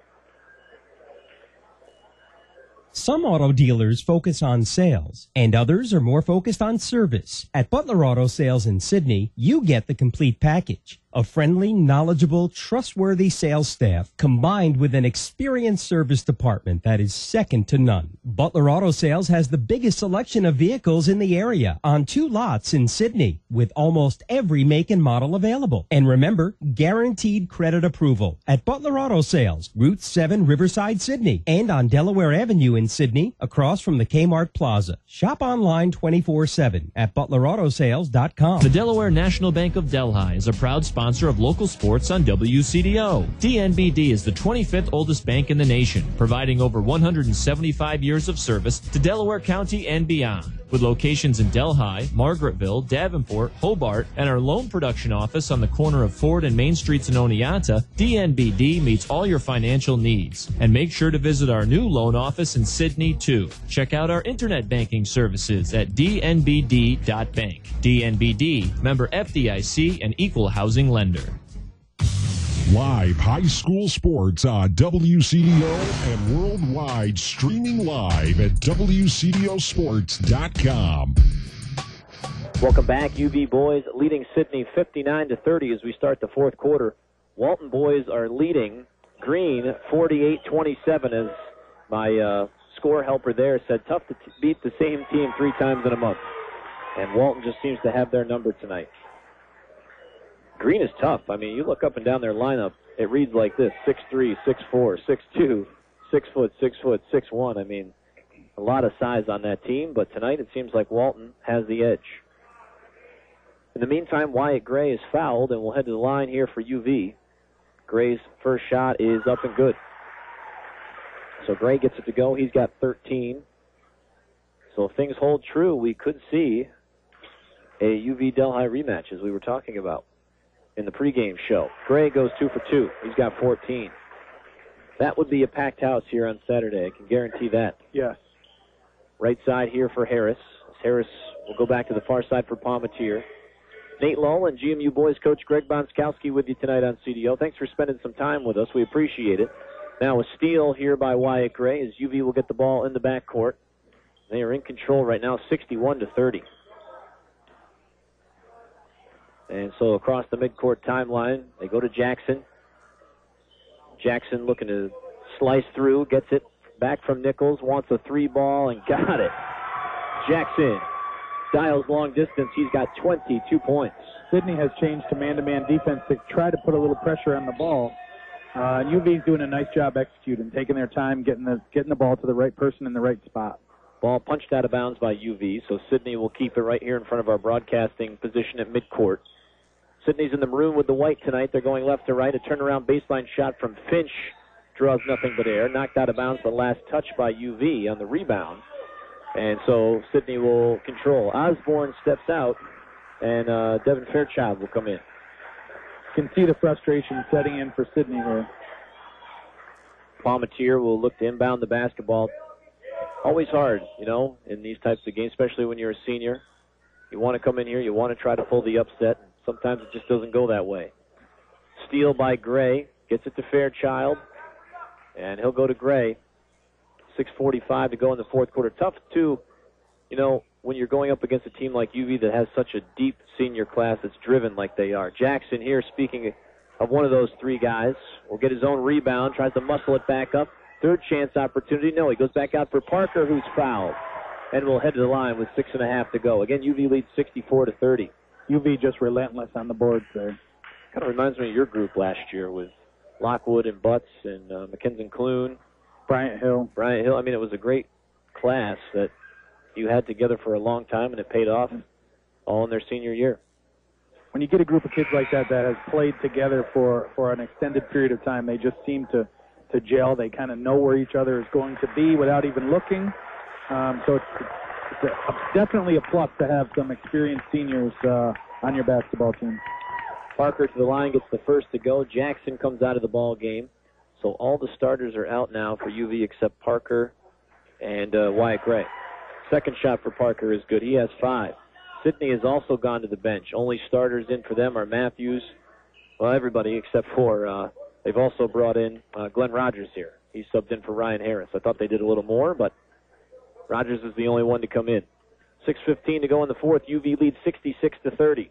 Speaker 16: Some auto dealers focus on sales, and others are more focused on service. At Butler Auto Sales in Sidney, you get the complete package. A friendly, knowledgeable, trustworthy sales staff combined with an experienced service department that is second to none. Butler Auto Sales has the biggest selection of vehicles in the area on two lots in Sidney with almost every make and model available. And remember, guaranteed credit approval at Butler Auto Sales, Route seven, Riverside, Sidney, and on Delaware Avenue in Sidney across from the Kmart Plaza. Shop online twenty-four seven at butler auto sales dot com.
Speaker 5: The Delaware National Bank of Delhi is a proud sponsor of local sports on W C D O. D N B D is the twenty-fifth oldest bank in the nation, providing over one hundred seventy-five years of service to Delaware County and beyond. With locations in Delhi, Margaretville, Davenport, Hobart, and our loan production office on the corner of Ford and Main Streets in Oneonta, D N B D meets all your financial needs. And make sure to visit our new loan office in Sidney, too. Check out our internet banking services at d n b d dot bank. D N B D, member F D I C and equal housing lender.
Speaker 8: Live high school sports on W C D O and worldwide, streaming live at w c d o sports dot com.
Speaker 3: Welcome back. U V boys leading Sidney fifty-nine to thirty as we start the fourth quarter. Walton boys are leading Green forty-eight twenty-seven, as my uh, score helper there said. Tough to t- beat the same team three times in a month. And Walton just seems to have their number tonight. Green is tough. I mean, you look up and down their lineup, it reads like this: six three, six four, six two, six foot, six foot, six one. I mean, a lot of size on that team, but tonight it seems like Walton has the edge. In the meantime, Wyatt Gray is fouled, and we'll head to the line here for U V. Gray's first shot is up and good. So Gray gets it to go. He's got thirteen. So if things hold true, we could see a U V Delhi rematch, as we were talking about in the pregame show. Gray goes two for two. He's got fourteen. That would be a packed house here on Saturday. I can guarantee that.
Speaker 4: Yes.
Speaker 3: Right side here for Harris. Harris will go back to the far side for Palmatier. Nate Lull and G M U boys coach Greg Bonskowski with you tonight on C D O. Thanks for spending some time with us. We appreciate it. Now a steal here by Wyatt Gray as U V will get the ball in the backcourt. They are in control right now, sixty-one to thirty. And so across the midcourt timeline, they go to Jackson. Jackson looking to slice through, gets it back from Nichols, wants a three ball, and got it. Jackson dials long distance. He's got twenty-two points.
Speaker 4: Sidney has changed to man-to-man defense to try to put a little pressure on the ball. Uh, and U V's doing a nice job executing, taking their time, getting the getting the ball to the right person in the right spot.
Speaker 3: Ball punched out of bounds by U V, so Sidney will keep it right here in front of our broadcasting position at midcourt. Sydney's in the maroon with the white tonight. They're going left to right. A turnaround baseline shot from Finch draws nothing but air. Knocked out of bounds the last touch by U V on the rebound. And so Sydney will control. Osborne steps out, and uh, Devin Fairchild will come in.
Speaker 4: You can see the frustration setting in for Sydney here.
Speaker 3: Palmatier will look to inbound the basketball. Always hard, you know, in these types of games, especially when you're a senior. You want to come in here, you want to try to pull the upset. Sometimes it just doesn't go that way. Steal by Gray, gets it to Fairchild, and he'll go to Gray. six forty-five to go in the fourth quarter. Tough, too, you know, when you're going up against a team like U V that has such a deep senior class that's driven like they are. Jackson here, speaking of one of those three guys, will get his own rebound, tries to muscle it back up. Third chance opportunity. No, he goes back out for Parker, who's fouled, and will head to the line with six and a half to go. Again, U V leads sixty-four to thirty.
Speaker 4: U V just relentless on the boards there.
Speaker 3: Kind of reminds me of your group last year with Lockwood and Butts and uh, McKenzie Clune.
Speaker 4: Bryant Hill.
Speaker 3: Bryant Hill. I mean, it was a great class that you had together for a long time, and it paid off all in their senior year.
Speaker 4: When you get a group of kids like that that has played together for, for an extended period of time, they just seem to, to gel. They kind of know where each other is going to be without even looking. Um, so it's, it's a, definitely a plus to have some experienced seniors uh, on your basketball team.
Speaker 3: Parker to the line, gets the first to go. Jackson comes out of the ball game. So all the starters are out now for U V except Parker and uh, Wyatt Gray. Second shot for Parker is good. He has five. Sydney has also gone to the bench. Only starters in for them are Matthews. Well, everybody except for uh, they've also brought in uh, Glenn Rogers here. He subbed in for Ryan Harris. I thought they did a little more, but Rogers is the only one to come in. six fifteen to go in the fourth. U V leads sixty-six to thirty.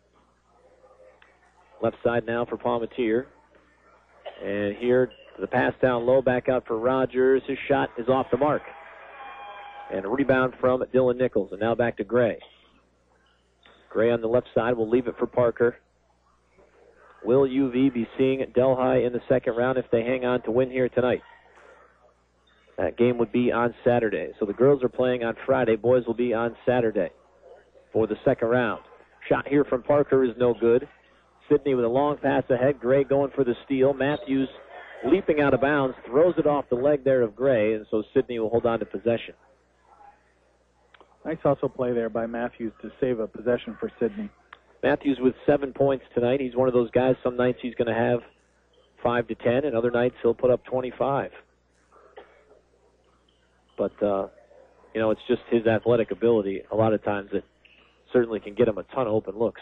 Speaker 3: Left side now for Palmatier. And here, the pass down low, back out for Rogers. His shot is off the mark. And a rebound from Dylan Nichols. And now back to Gray. Gray on the left side will leave it for Parker. Will U V be seeing Delhi in the second round if they hang on to win here tonight? That game would be on Saturday. So the girls are playing on Friday. Boys will be on Saturday for the second round. Shot here from Parker is no good. Sydney with a long pass ahead. Gray going for the steal. Matthews leaping out of bounds, throws it off the leg there of Gray, and so Sydney will hold on to possession.
Speaker 4: Nice hustle play there by Matthews to save a possession for Sydney.
Speaker 3: Matthews with seven points tonight. He's one of those guys, some nights he's going to have five to ten, and other nights he'll put up twenty-five. But, uh, you know, it's just his athletic ability. A lot of times it certainly can get him a ton of open looks.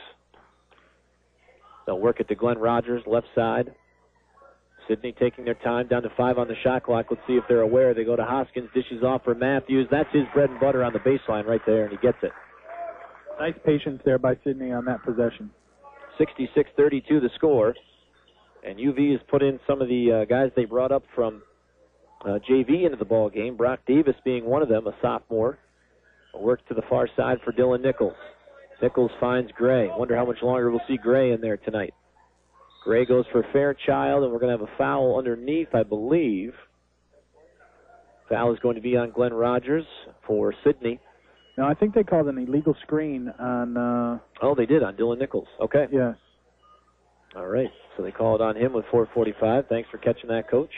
Speaker 3: They'll work it to Glenn Rogers, left side. Sydney taking their time, down to five on the shot clock. Let's see if they're aware. They go to Hoskins, dishes off for Matthews. That's his bread and butter on the baseline right there, and he gets it.
Speaker 4: Nice patience there by Sydney on that possession.
Speaker 3: sixty-six thirty-two the score. And U V has put in some of the uh, guys they brought up from uh, J V into the ball game. Brock Davis being one of them, a sophomore. Works to the far side for Dylan Nichols. Nichols finds Gray. Wonder how much longer we'll see Gray in there tonight. Gray goes for Fairchild, and we're going to have a foul underneath, I believe. Foul is going to be on Glenn Rogers for Sydney.
Speaker 4: No, I think they called an illegal screen on... Uh...
Speaker 3: Oh, they did, on Dylan Nichols. Okay.
Speaker 4: Yes.
Speaker 3: All right, so they call it on him with four forty-five. Thanks for catching that, Coach.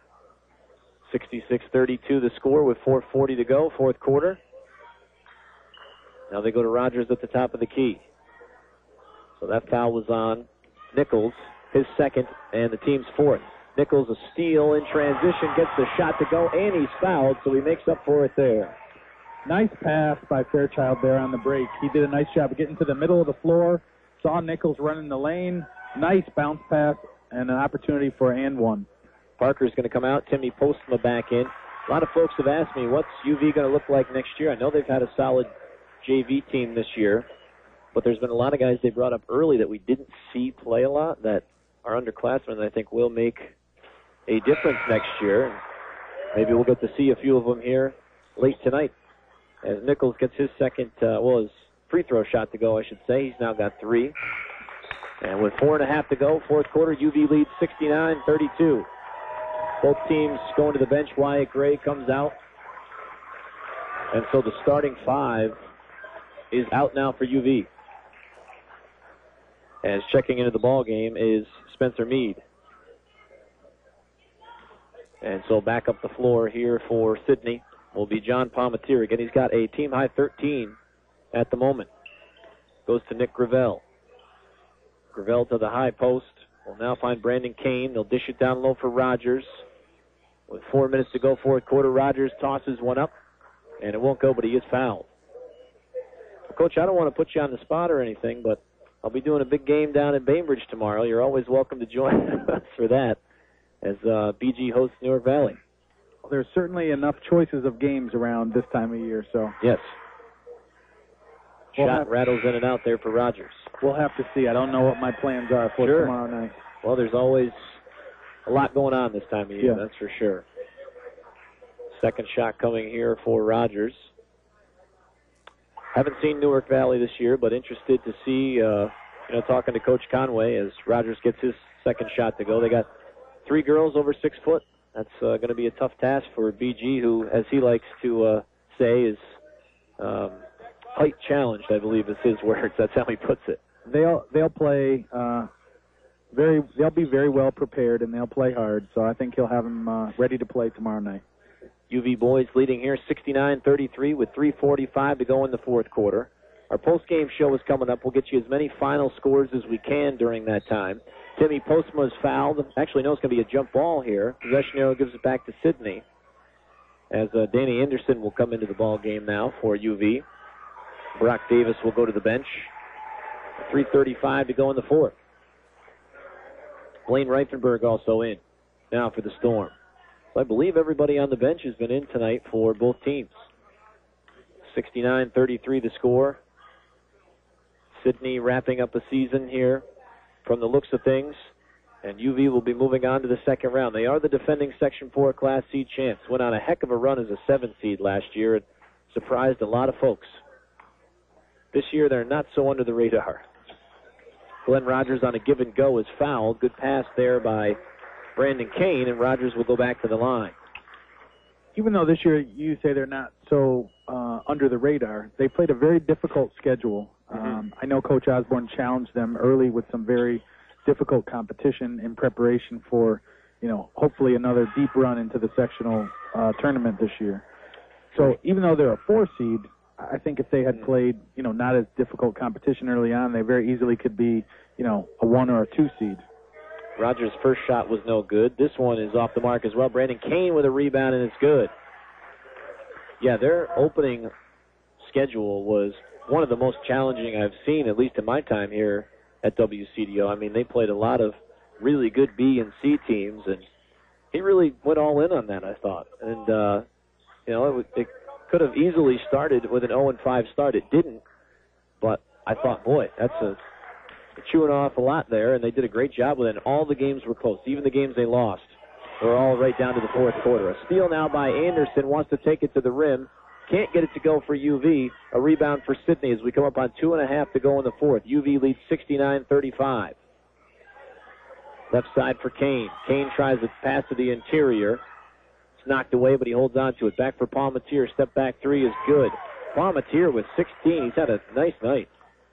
Speaker 3: sixty-six thirty-two the score with four forty to go, fourth quarter. Now they go to Rogers at the top of the key. So that foul was on Nichols, his second, and the team's fourth. Nichols a steal in transition, gets the shot to go, and he's fouled, so he makes up for it there.
Speaker 4: Nice pass by Fairchild there on the break. He did a nice job of getting to the middle of the floor, saw Nichols running the lane. Nice bounce pass and an opportunity for and one.
Speaker 3: Parker's going to come out. Timmy Postma back in. A lot of folks have asked me, what's U V going to look like next year? I know they've had a solid J V team this year, but there's been a lot of guys they brought up early that we didn't see play a lot that are underclassmen that I think will make a difference next year. Maybe we'll get to see a few of them here late tonight as Nichols gets his second, uh, well, his free throw shot to go, I should say. He's now got three. And with four and a half to go, fourth quarter, U V leads sixty-nine thirty-two. Both teams going to the bench. Wyatt Gray comes out. And so the starting five is out now for U V. As checking into the ball game is Spencer Mead. And so back up the floor here for Sidney will be John Palmatier. Again, he's got a team-high thirteen at the moment. Goes to Nick Gravel. Gravel to the high post. Will now find Brandon Kane. They'll dish it down low for Rogers. With four minutes to go, fourth quarter, Rogers tosses one up, and it won't go, but he is fouled. Well, Coach, I don't want to put you on the spot or anything, but I'll be doing a big game down in Bainbridge tomorrow. You're always welcome to join us for that as uh, B G hosts Newark Valley.
Speaker 4: Well, there's certainly enough choices of games around this time of year, so.
Speaker 3: Yes.
Speaker 4: We'll
Speaker 3: Shot
Speaker 4: have,
Speaker 3: rattles in and out there for Rogers.
Speaker 4: We'll have to see. I don't know what my plans are for
Speaker 3: Sure.
Speaker 4: tomorrow night.
Speaker 3: Well, there's always a lot going on this time of year,
Speaker 4: Yeah.
Speaker 3: that's for sure. Second shot coming here for Rogers. Haven't seen Newark Valley this year, but interested to see, uh, you know, talking to Coach Conway as Rogers gets his second shot to go. They got three girls over six foot. That's uh, going to be a tough task for B G, who, as he likes to uh, say, is um, height challenged, I believe is his words. That's how he puts it.
Speaker 4: They'll they'll play uh, very. They'll be very well prepared and they'll play hard. So I think he'll have them uh, ready to play tomorrow night.
Speaker 3: U V boys leading here sixty-nine thirty-three with three forty-five to go in the fourth quarter. Our post-game show is coming up. We'll get you as many final scores as we can during that time. Timmy Postma is fouled. Actually, no, it's going to be a jump ball here. Possession arrow gives it back to Sidney as uh, Danny Anderson will come into the ball game now for U V. Brock Davis will go to the bench. three thirty-five to go in the fourth. Blaine Reifenberg also in now for the Storm. So I believe everybody on the bench has been in tonight for both teams. sixty-nine thirty-three the score. Sidney wrapping up a season here from the looks of things. And U V will be moving on to the second round. They are the defending Section four Class C champs. Went on a heck of a run as a seven seed last year and surprised a lot of folks. This year they're not so under the radar. Glenn Rogers on a give and go is fouled. Good pass there by Brandon Kane, and Rogers will go back to the line.
Speaker 4: Even though this year you say they're not so uh, under the radar, they played a very difficult schedule. Mm-hmm. Um, I know Coach Osborne challenged them early with some very difficult competition in preparation for, you know, hopefully another deep run into the sectional uh, tournament this year. So even though they're a four seed, I think if they had played, you know, not as difficult competition early on, they very easily could be, you know, a one or a two seed.
Speaker 3: Rogers' first shot was no good. This one is off the mark as well. Brandon Kane with a rebound, and it's good. Yeah, their opening schedule was one of the most challenging I've seen, at least in my time here at W C D O. I mean, they played a lot of really good B and C teams, and he really went all in on that, I thought. And, uh, you know, it, it could have easily started with an oh and five start. It didn't, but I thought, boy, that's a chewing off a lot there, and they did a great job with it. And all the games were close, even the games they lost. They were all right down to the fourth quarter. A steal now by Anderson, wants to take it to the rim. Can't get it to go for U V. A rebound for Sidney as we come up on two and a half to go in the fourth. U V leads sixty-nine thirty-five. Left side for Kane. Kane tries to pass to the interior. It's knocked away, but he holds on to it. Back for Palmatier. Step back three is good. Palmatier with sixteen. He's had a nice night.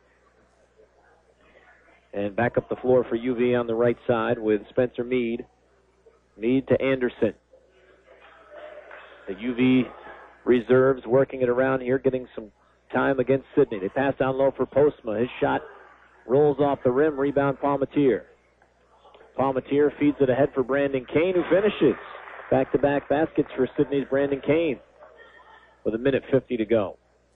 Speaker 3: And back up the floor for U V on the right side with Spencer Mead. Mead to Anderson. The U V reserves working it around here, getting some time against Sidney. They pass down low for Postma. His shot rolls off the rim. Rebound Palmatier. Palmatier feeds it ahead for Brandon Kane, who finishes. Back-to-back baskets for Sidney's Brandon Kane with a minute fifty to go.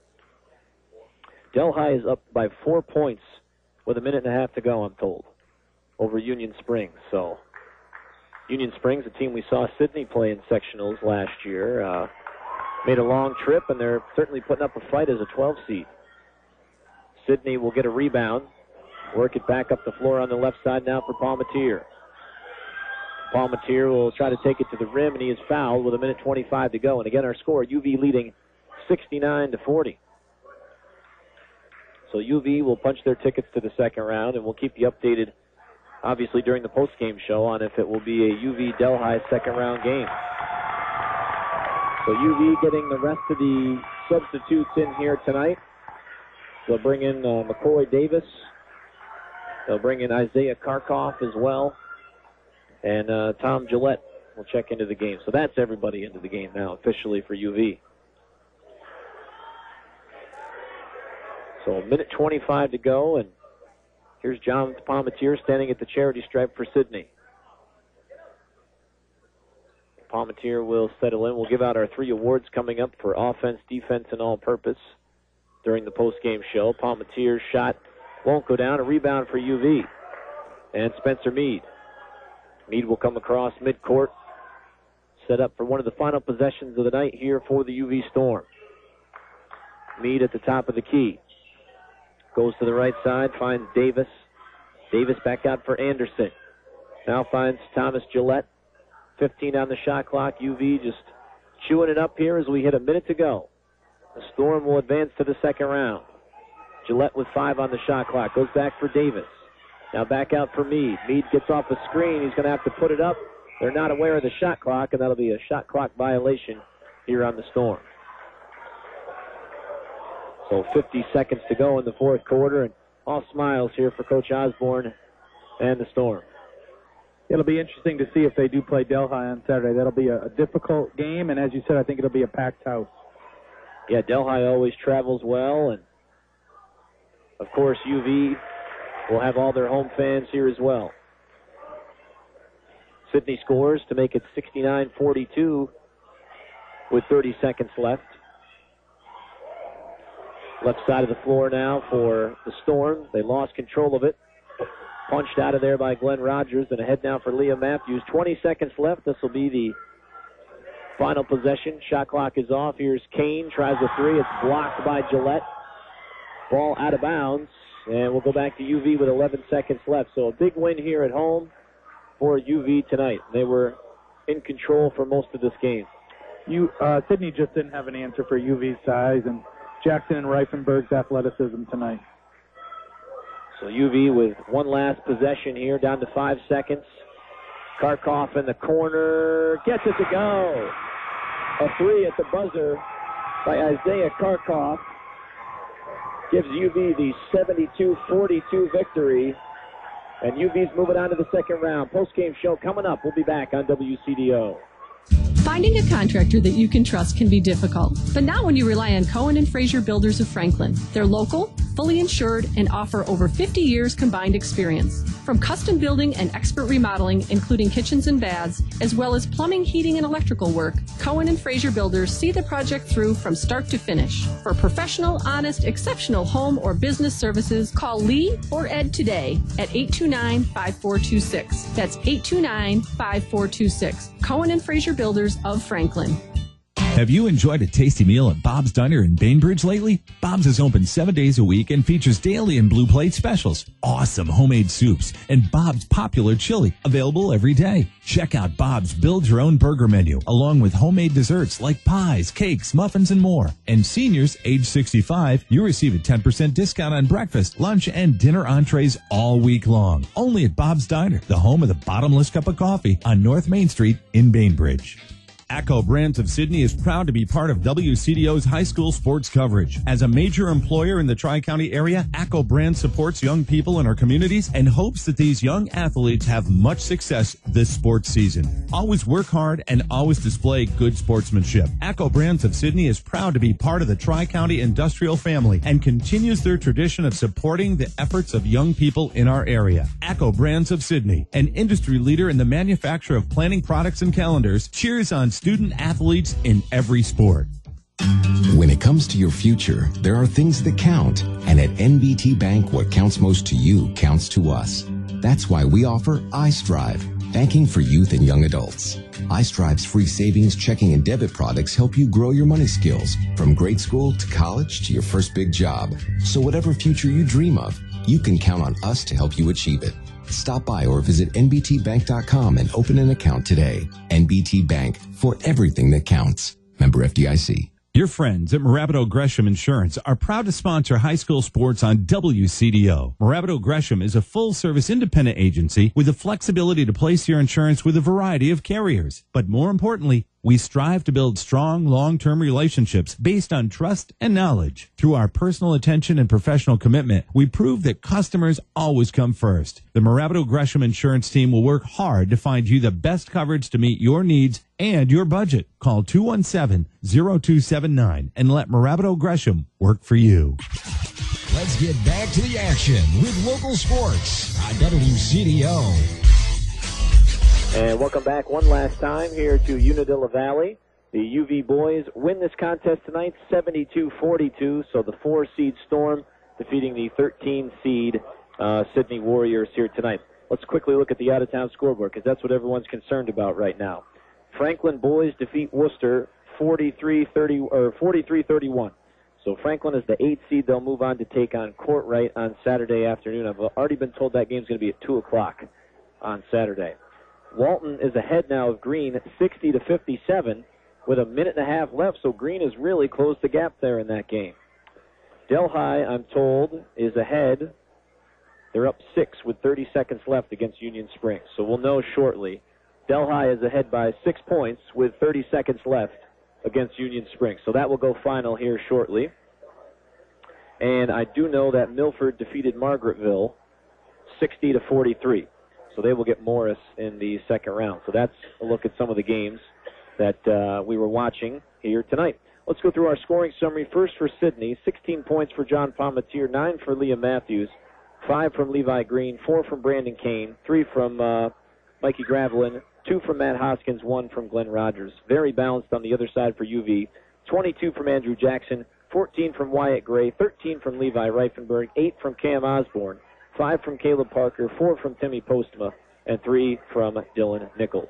Speaker 3: Delhi is up by four points with a minute and a half to go, I'm told, over Union Springs. So Union Springs, a team we saw Sidney play in sectionals last year, uh, made a long trip, and they're certainly putting up a fight as a twelve seed. Sidney will get a rebound, work it back up the floor on the left side now for Palmatier. Palmatier will try to take it to the rim, and he is fouled with a minute twenty-five to go. And again, our score, U V leading sixty-nine to forty. So U V will punch their tickets to the second round, and we'll keep you updated, obviously, during the post-game show on if it will be a U V Delhi second-round game. So U V getting the rest of the substitutes in here tonight. They'll bring in uh, McCoy Davis, They'll bring in Isaiah Karkoff as well. And uh, Tom Gillette will check into the game. So that's everybody into the game now officially for U V. So a minute twenty-five to go, and here's John Palmatier standing at the charity stripe for Sidney. Palmatier will settle in. We'll give out our three awards coming up for offense, defense, and all-purpose during the post-game show. Palmatier's shot won't go down. A rebound for U V. And Spencer Mead. Mead will come across midcourt, set up for one of the final possessions of the night here for the U V Storm. Mead at the top of the key. Goes to the right side, finds Davis. Davis back out for Anderson. Now finds Thomas Gillette. fifteen on the shot clock. U V just chewing it up here as we hit a minute to go. The Storm will advance to the second round. Gillette with five on the shot clock. Goes back for Davis. Now back out for Mead. Mead gets off the screen. He's going to have to put it up. They're not aware of the shot clock, and that'll be a shot clock violation here on the Storm. So fifty seconds to go in the fourth quarter, and all smiles here for Coach Osborne and the Storm.
Speaker 4: It'll be interesting to see if they do play Delhi on Saturday. That'll be a, a difficult game, and as you said, I think it'll be a packed house.
Speaker 3: Yeah, Delhi always travels well, and of course U V will have all their home fans here as well. Sidney scores to make it sixty-nine forty-two with thirty seconds left. Left side of the floor now for the Storm. They lost control of it. Punched out of there by Glenn Rogers, and ahead now for Liam Matthews. twenty seconds left. This will be the final possession. Shot clock is off. Here's Kane. Tries a three. It's blocked by Gillette. Ball out of bounds. And we'll go back to U V with eleven seconds left. So a big win here at home for U V tonight. They were in control for most of this game.
Speaker 4: You, uh, Sidney just didn't have an answer for U V's size and Jackson and Reifenberg's athleticism tonight.
Speaker 3: So U V with one last possession here, down to five seconds. Karkoff in the corner, gets it to go. A three at the buzzer by Isaiah Karkoff gives U V the seventy-two forty-two victory. And U V's moving on to the second round. Post-game show coming up. We'll be back on W C D O.
Speaker 18: Finding a contractor that you can trust can be difficult, but not when you rely on Cohen and Fraser Builders of Franklin. They're local, fully insured, and offer over fifty years combined experience. From custom building and expert remodeling, including kitchens and baths, as well as plumbing, heating, and electrical work, Cohen and Fraser Builders see the project through from start to finish. For professional, honest, exceptional home or business services, call Lee or Ed today at eight two nine, five four two six. That's eight two nine, five four two six. Cohen and Fraser Builders of Franklin.
Speaker 19: Have you enjoyed a tasty meal at Bob's Diner in Bainbridge lately? Bob's is open seven days a week and features daily and blue plate specials, awesome homemade soups, and Bob's popular chili, available every day. Check out Bob's Build Your Own Burger menu, along with homemade desserts like pies, cakes, muffins, and more. And seniors age sixty-five, you receive a ten percent discount on breakfast, lunch, and dinner entrees all week long. Only at Bob's Diner, the home of the bottomless cup of coffee on North Main Street in Bainbridge. ACCO Brands of Sidney is proud to be part of W C D O's high school sports coverage. As a major employer in the Tri-County area, ACCO Brands supports young people in our communities and hopes that these young athletes have much success this sports season. Always work hard and always display good sportsmanship. ACCO Brands of Sidney is proud to be part of the Tri-County industrial family and continues their tradition of supporting the efforts of young people in our area. ACCO Brands of Sidney, an industry leader in the manufacture of planning products and calendars, cheers on student athletes in every sport.
Speaker 20: When it comes to your future, there are things that count. And at N B T Bank, what counts most to you counts to us. That's why we offer iStrive, banking for youth and young adults. iStrive's free savings, checking, and debit products help you grow your money skills from grade school to college to your first big job. So whatever future you dream of, you can count on us to help you achieve it. Stop by or visit N B T bank dot com and open an account today. N B T Bank, for everything that counts. Member F D I C.
Speaker 19: Your friends at Moravido Gresham Insurance are proud to sponsor high school sports on W C D O. Moravido Gresham is a full-service independent agency with the flexibility to place your insurance with a variety of carriers. But more importantly, We strive to build strong, long-term relationships based on trust and knowledge. Through our personal attention and professional commitment, we prove that customers always come first. The Marabito Gresham Insurance Team will work hard to find you the best coverage to meet your needs and your budget. Call two one seven, zero two seven nine and let Marabito Gresham work for you.
Speaker 17: Let's get back to the action with local sports on W C D O.
Speaker 3: And welcome back one last time here to Unadilla Valley. The U V boys win this contest tonight, seventy-two forty-two. So the four-seed Storm defeating the thirteen-seed uh, Sydney Warriors here tonight. Let's quickly look at the out-of-town scoreboard because that's what everyone's concerned about right now. Franklin boys defeat Worcester forty-three thirty or forty-three thirty-one. So Franklin is the eighth seed. They'll move on to take on Courtright on Saturday afternoon. I've already been told that game's going to be at two o'clock on Saturday. Walton is ahead now of Green, sixty to fifty-seven, with a minute and a half left. So Green has really closed the gap there in that game. Delhi, I'm told, is ahead. They're up six with thirty seconds left against Union Springs. So we'll know shortly. Delhi is ahead by six points with thirty seconds left against Union Springs. So that will go final here shortly. And I do know that Milford defeated Margaretville sixty to forty-three. So they will get Morris in the second round. So that's a look at some of the games that uh, we were watching here tonight. Let's go through our scoring summary. First for Sydney, sixteen points for John Palmatier, nine for Liam Matthews, five from Levi Green, four from Brandon Kane, three from uh, Mikey Gravelin, two from Matt Hoskins, one from Glenn Rogers. Very balanced on the other side for U V. twenty-two from Andrew Jackson, fourteen from Wyatt Gray, thirteen from Levi Reifenberg, eight from Cam Osborne, five from Caleb Parker, four from Timmy Postma, and three from Dylan Nichols.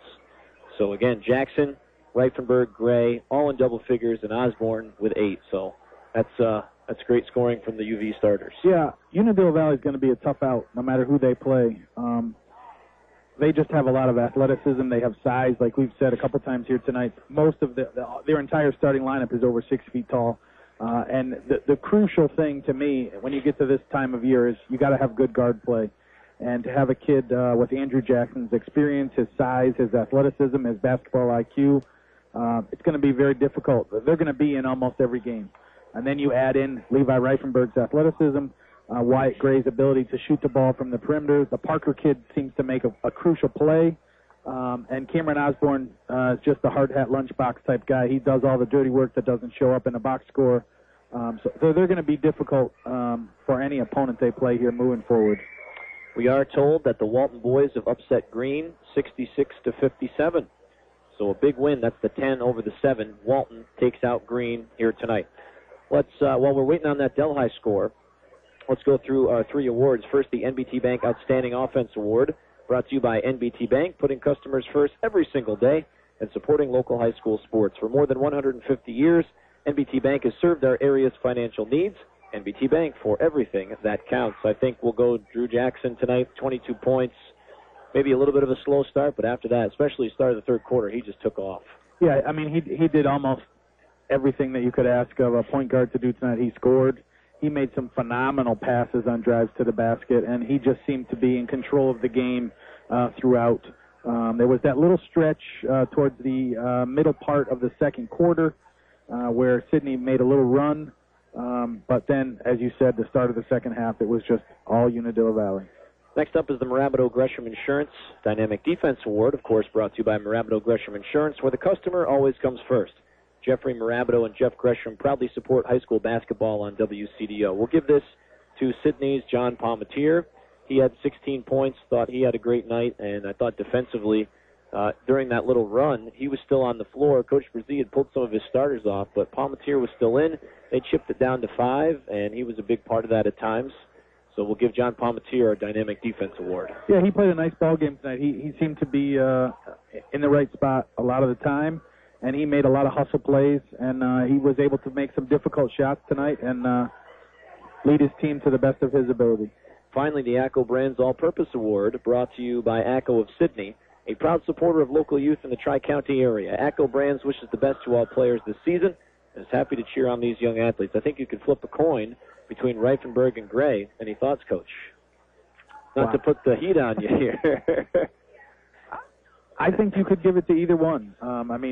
Speaker 3: So again, Jackson, Reifenberg, Gray, all in double figures, and Osborne with eight. So that's uh, that's great scoring from the U V starters.
Speaker 4: Yeah, Unadilla Valley is going to be a tough out no matter who they play. Um, they just have a lot of athleticism. They have size, like we've said a couple times here tonight. Most of the, the their entire starting lineup is over six feet tall. Uh, and the, the crucial thing to me when you get to this time of year is you got to have good guard play. And to have a kid uh, with Andrew Jackson's experience, his size, his athleticism, his basketball I Q, uh, it's going to be very difficult. They're going to be in almost every game. And then you add in Levi Reifenberg's athleticism, uh, Wyatt Gray's ability to shoot the ball from the perimeter. The Parker kid seems to make a, a crucial play. Um, and Cameron Osborne uh, is just a hard hat lunchbox type guy. He does all the dirty work that doesn't show up in a box score. Um, so they're, they're going to be difficult um, for any opponent they play here moving forward.
Speaker 3: We are told that the Walton boys have upset Green sixty-six to fifty-seven. So a big win. That's the ten over the seven. Walton takes out Green here tonight. Let's uh, while we're waiting on that Delhi score, let's go through our three awards. First, the N B T Bank Outstanding Offense Award, brought to you by N B T Bank, putting customers first every single day and supporting local high school sports. For more than one hundred fifty years, N B T Bank has served our area's financial needs. N B T Bank, for everything that counts. I think we'll go Drew Jackson tonight, twenty-two points. Maybe a little bit of a slow start, but after that, especially start of the third quarter, he just took off.
Speaker 4: Yeah, I mean, he he did almost everything that you could ask of a point guard to do tonight. He scored. He made some phenomenal passes on drives to the basket, and he just seemed to be in control of the game uh, throughout. Um, there was that little stretch uh, towards the uh, middle part of the second quarter uh, where Sydney made a little run. Um, but then, as you said, the start of the second half, it was just all Unadilla Valley.
Speaker 3: Next up is the Marabito Gresham Insurance Dynamic Defense Award, of course, brought to you by Marabito Gresham Insurance, where the customer always comes first. Jeffrey Marabito and Jeff Gresham proudly support high school basketball on W C D O. We'll give this to Sydney's John Palmatier. He had sixteen points, thought he had a great night, and I thought defensively, Uh, during that little run, he was still on the floor. Coach Brzee had pulled some of his starters off, but Palmatier was still in. They chipped it down to five, and he was a big part of that at times. So we'll give John Palmatier our Dynamic Defense Award.
Speaker 4: Yeah, he played a nice ball game tonight. He he seemed to be uh, in the right spot a lot of the time, and he made a lot of hustle plays, and uh, he was able to make some difficult shots tonight and uh, lead his team to the best of his ability.
Speaker 3: Finally, the ACCO Brands All-Purpose Award, brought to you by ACCO of Sydney, a proud supporter of local youth in the Tri-County area. ACCO Brands wishes the best to all players this season and is happy to cheer on these young athletes. I think you could flip a coin between Reifenberg and Gray. Any thoughts, Coach? Not wow. to put the heat on you here.
Speaker 4: I think you could give it to either one. Um, I mean,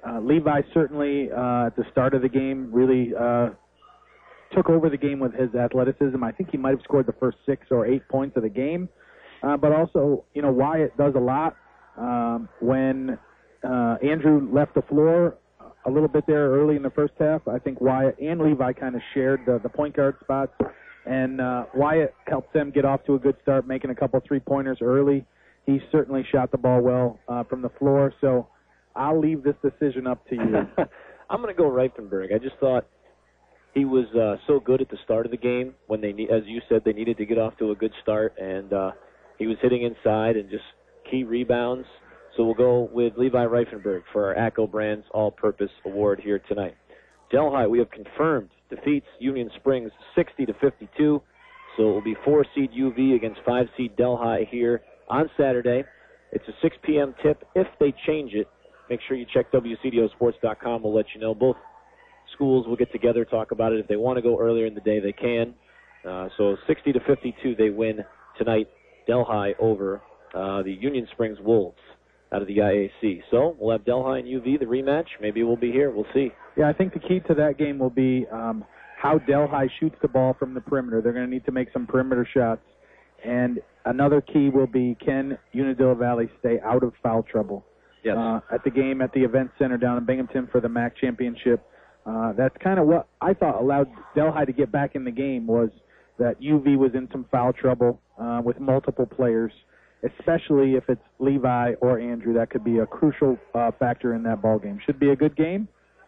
Speaker 4: uh, Levi certainly uh, at the start of the game really uh, took over the game with his athleticism. I think he might have scored the first six or eight points of the game. Uh, but also, you know, Wyatt does a lot. Um, when uh, Andrew left the floor a little bit there early in the first half, I think Wyatt and Levi kind of shared the, the point guard spots. And uh, Wyatt helped them get off to a good start, making a couple three-pointers early. He certainly shot the ball well uh, from the floor. So I'll leave this decision up to you.
Speaker 3: I'm going to go Reifenberg. I just thought he was uh, so good at the start of the game when they, as you said, they needed to get off to a good start, and uh, he was hitting inside and just key rebounds. So we'll go with Levi Reifenberg for our A C C O Brands All-Purpose Award here tonight. Delhi, we have confirmed, defeats Union Springs sixty to fifty-two. So it will be four seed U V against five seed Delhi here on Saturday. It's a six p.m. tip. If they change it, make sure you check W C D O sports dot com. We'll let you know. Both schools will get together, talk about it. If they want to go earlier in the day, they can. Uh, so sixty to fifty-two, they win tonight. Delhi over uh, the Union Springs Wolves out of the I A C. So we'll have Delhi and U V, the rematch. Maybe we'll be here. We'll see.
Speaker 4: Yeah, I think the key to that game will be um, how Delhi shoots the ball from the perimeter. They're going to need to make some perimeter shots. And another key will be, can Unadilla Valley stay out of foul trouble?
Speaker 3: Yes.
Speaker 4: Uh, at the game at the Event Center down in Binghamton for the M A C championship, uh, that's kind of what I thought allowed Delhi to get back in the game, was that U V was in some foul trouble uh, with multiple players, especially if it's Levi or Andrew. That could be a crucial uh, factor in that ball game. Should be a good game.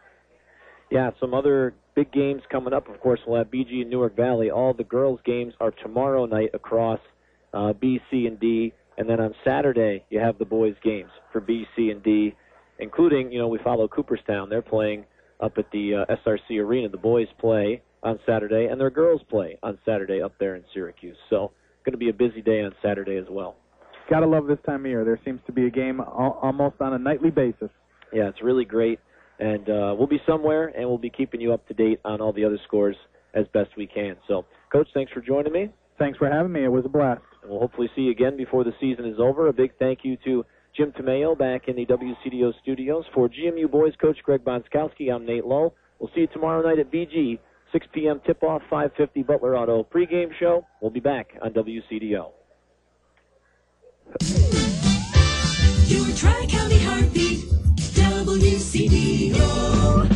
Speaker 3: Yeah, some other big games coming up. Of course, we'll have B G and Newark Valley. All the girls' games are tomorrow night across uh, B, C, and D. And then on Saturday, you have the boys' games for B, C, and D, including, you know, we follow Cooperstown. They're playing up at the uh, S R C Arena. The boys play on Saturday, and their girls play on Saturday up there in Syracuse. So going to be a busy day on Saturday as well.
Speaker 4: Got to love this time of year. There seems to be a game al- almost on a nightly basis.
Speaker 3: Yeah, it's really great. And uh, we'll be somewhere, and we'll be keeping you up to date on all the other scores as best we can. So, Coach, thanks for joining me.
Speaker 4: Thanks for having me. It was a blast.
Speaker 3: And we'll hopefully see you again before the season is over. A big thank you to Jim Tomeo back in the W C D O studios. For G M U boys coach Greg Bonskowski, I'm Nate Lowe. We'll see you tomorrow night at B G, six p.m. tip-off, five fifty Butler Auto pregame show. We'll be back on W C D O.
Speaker 21: Your Tri-County Heartbeat, W C D O.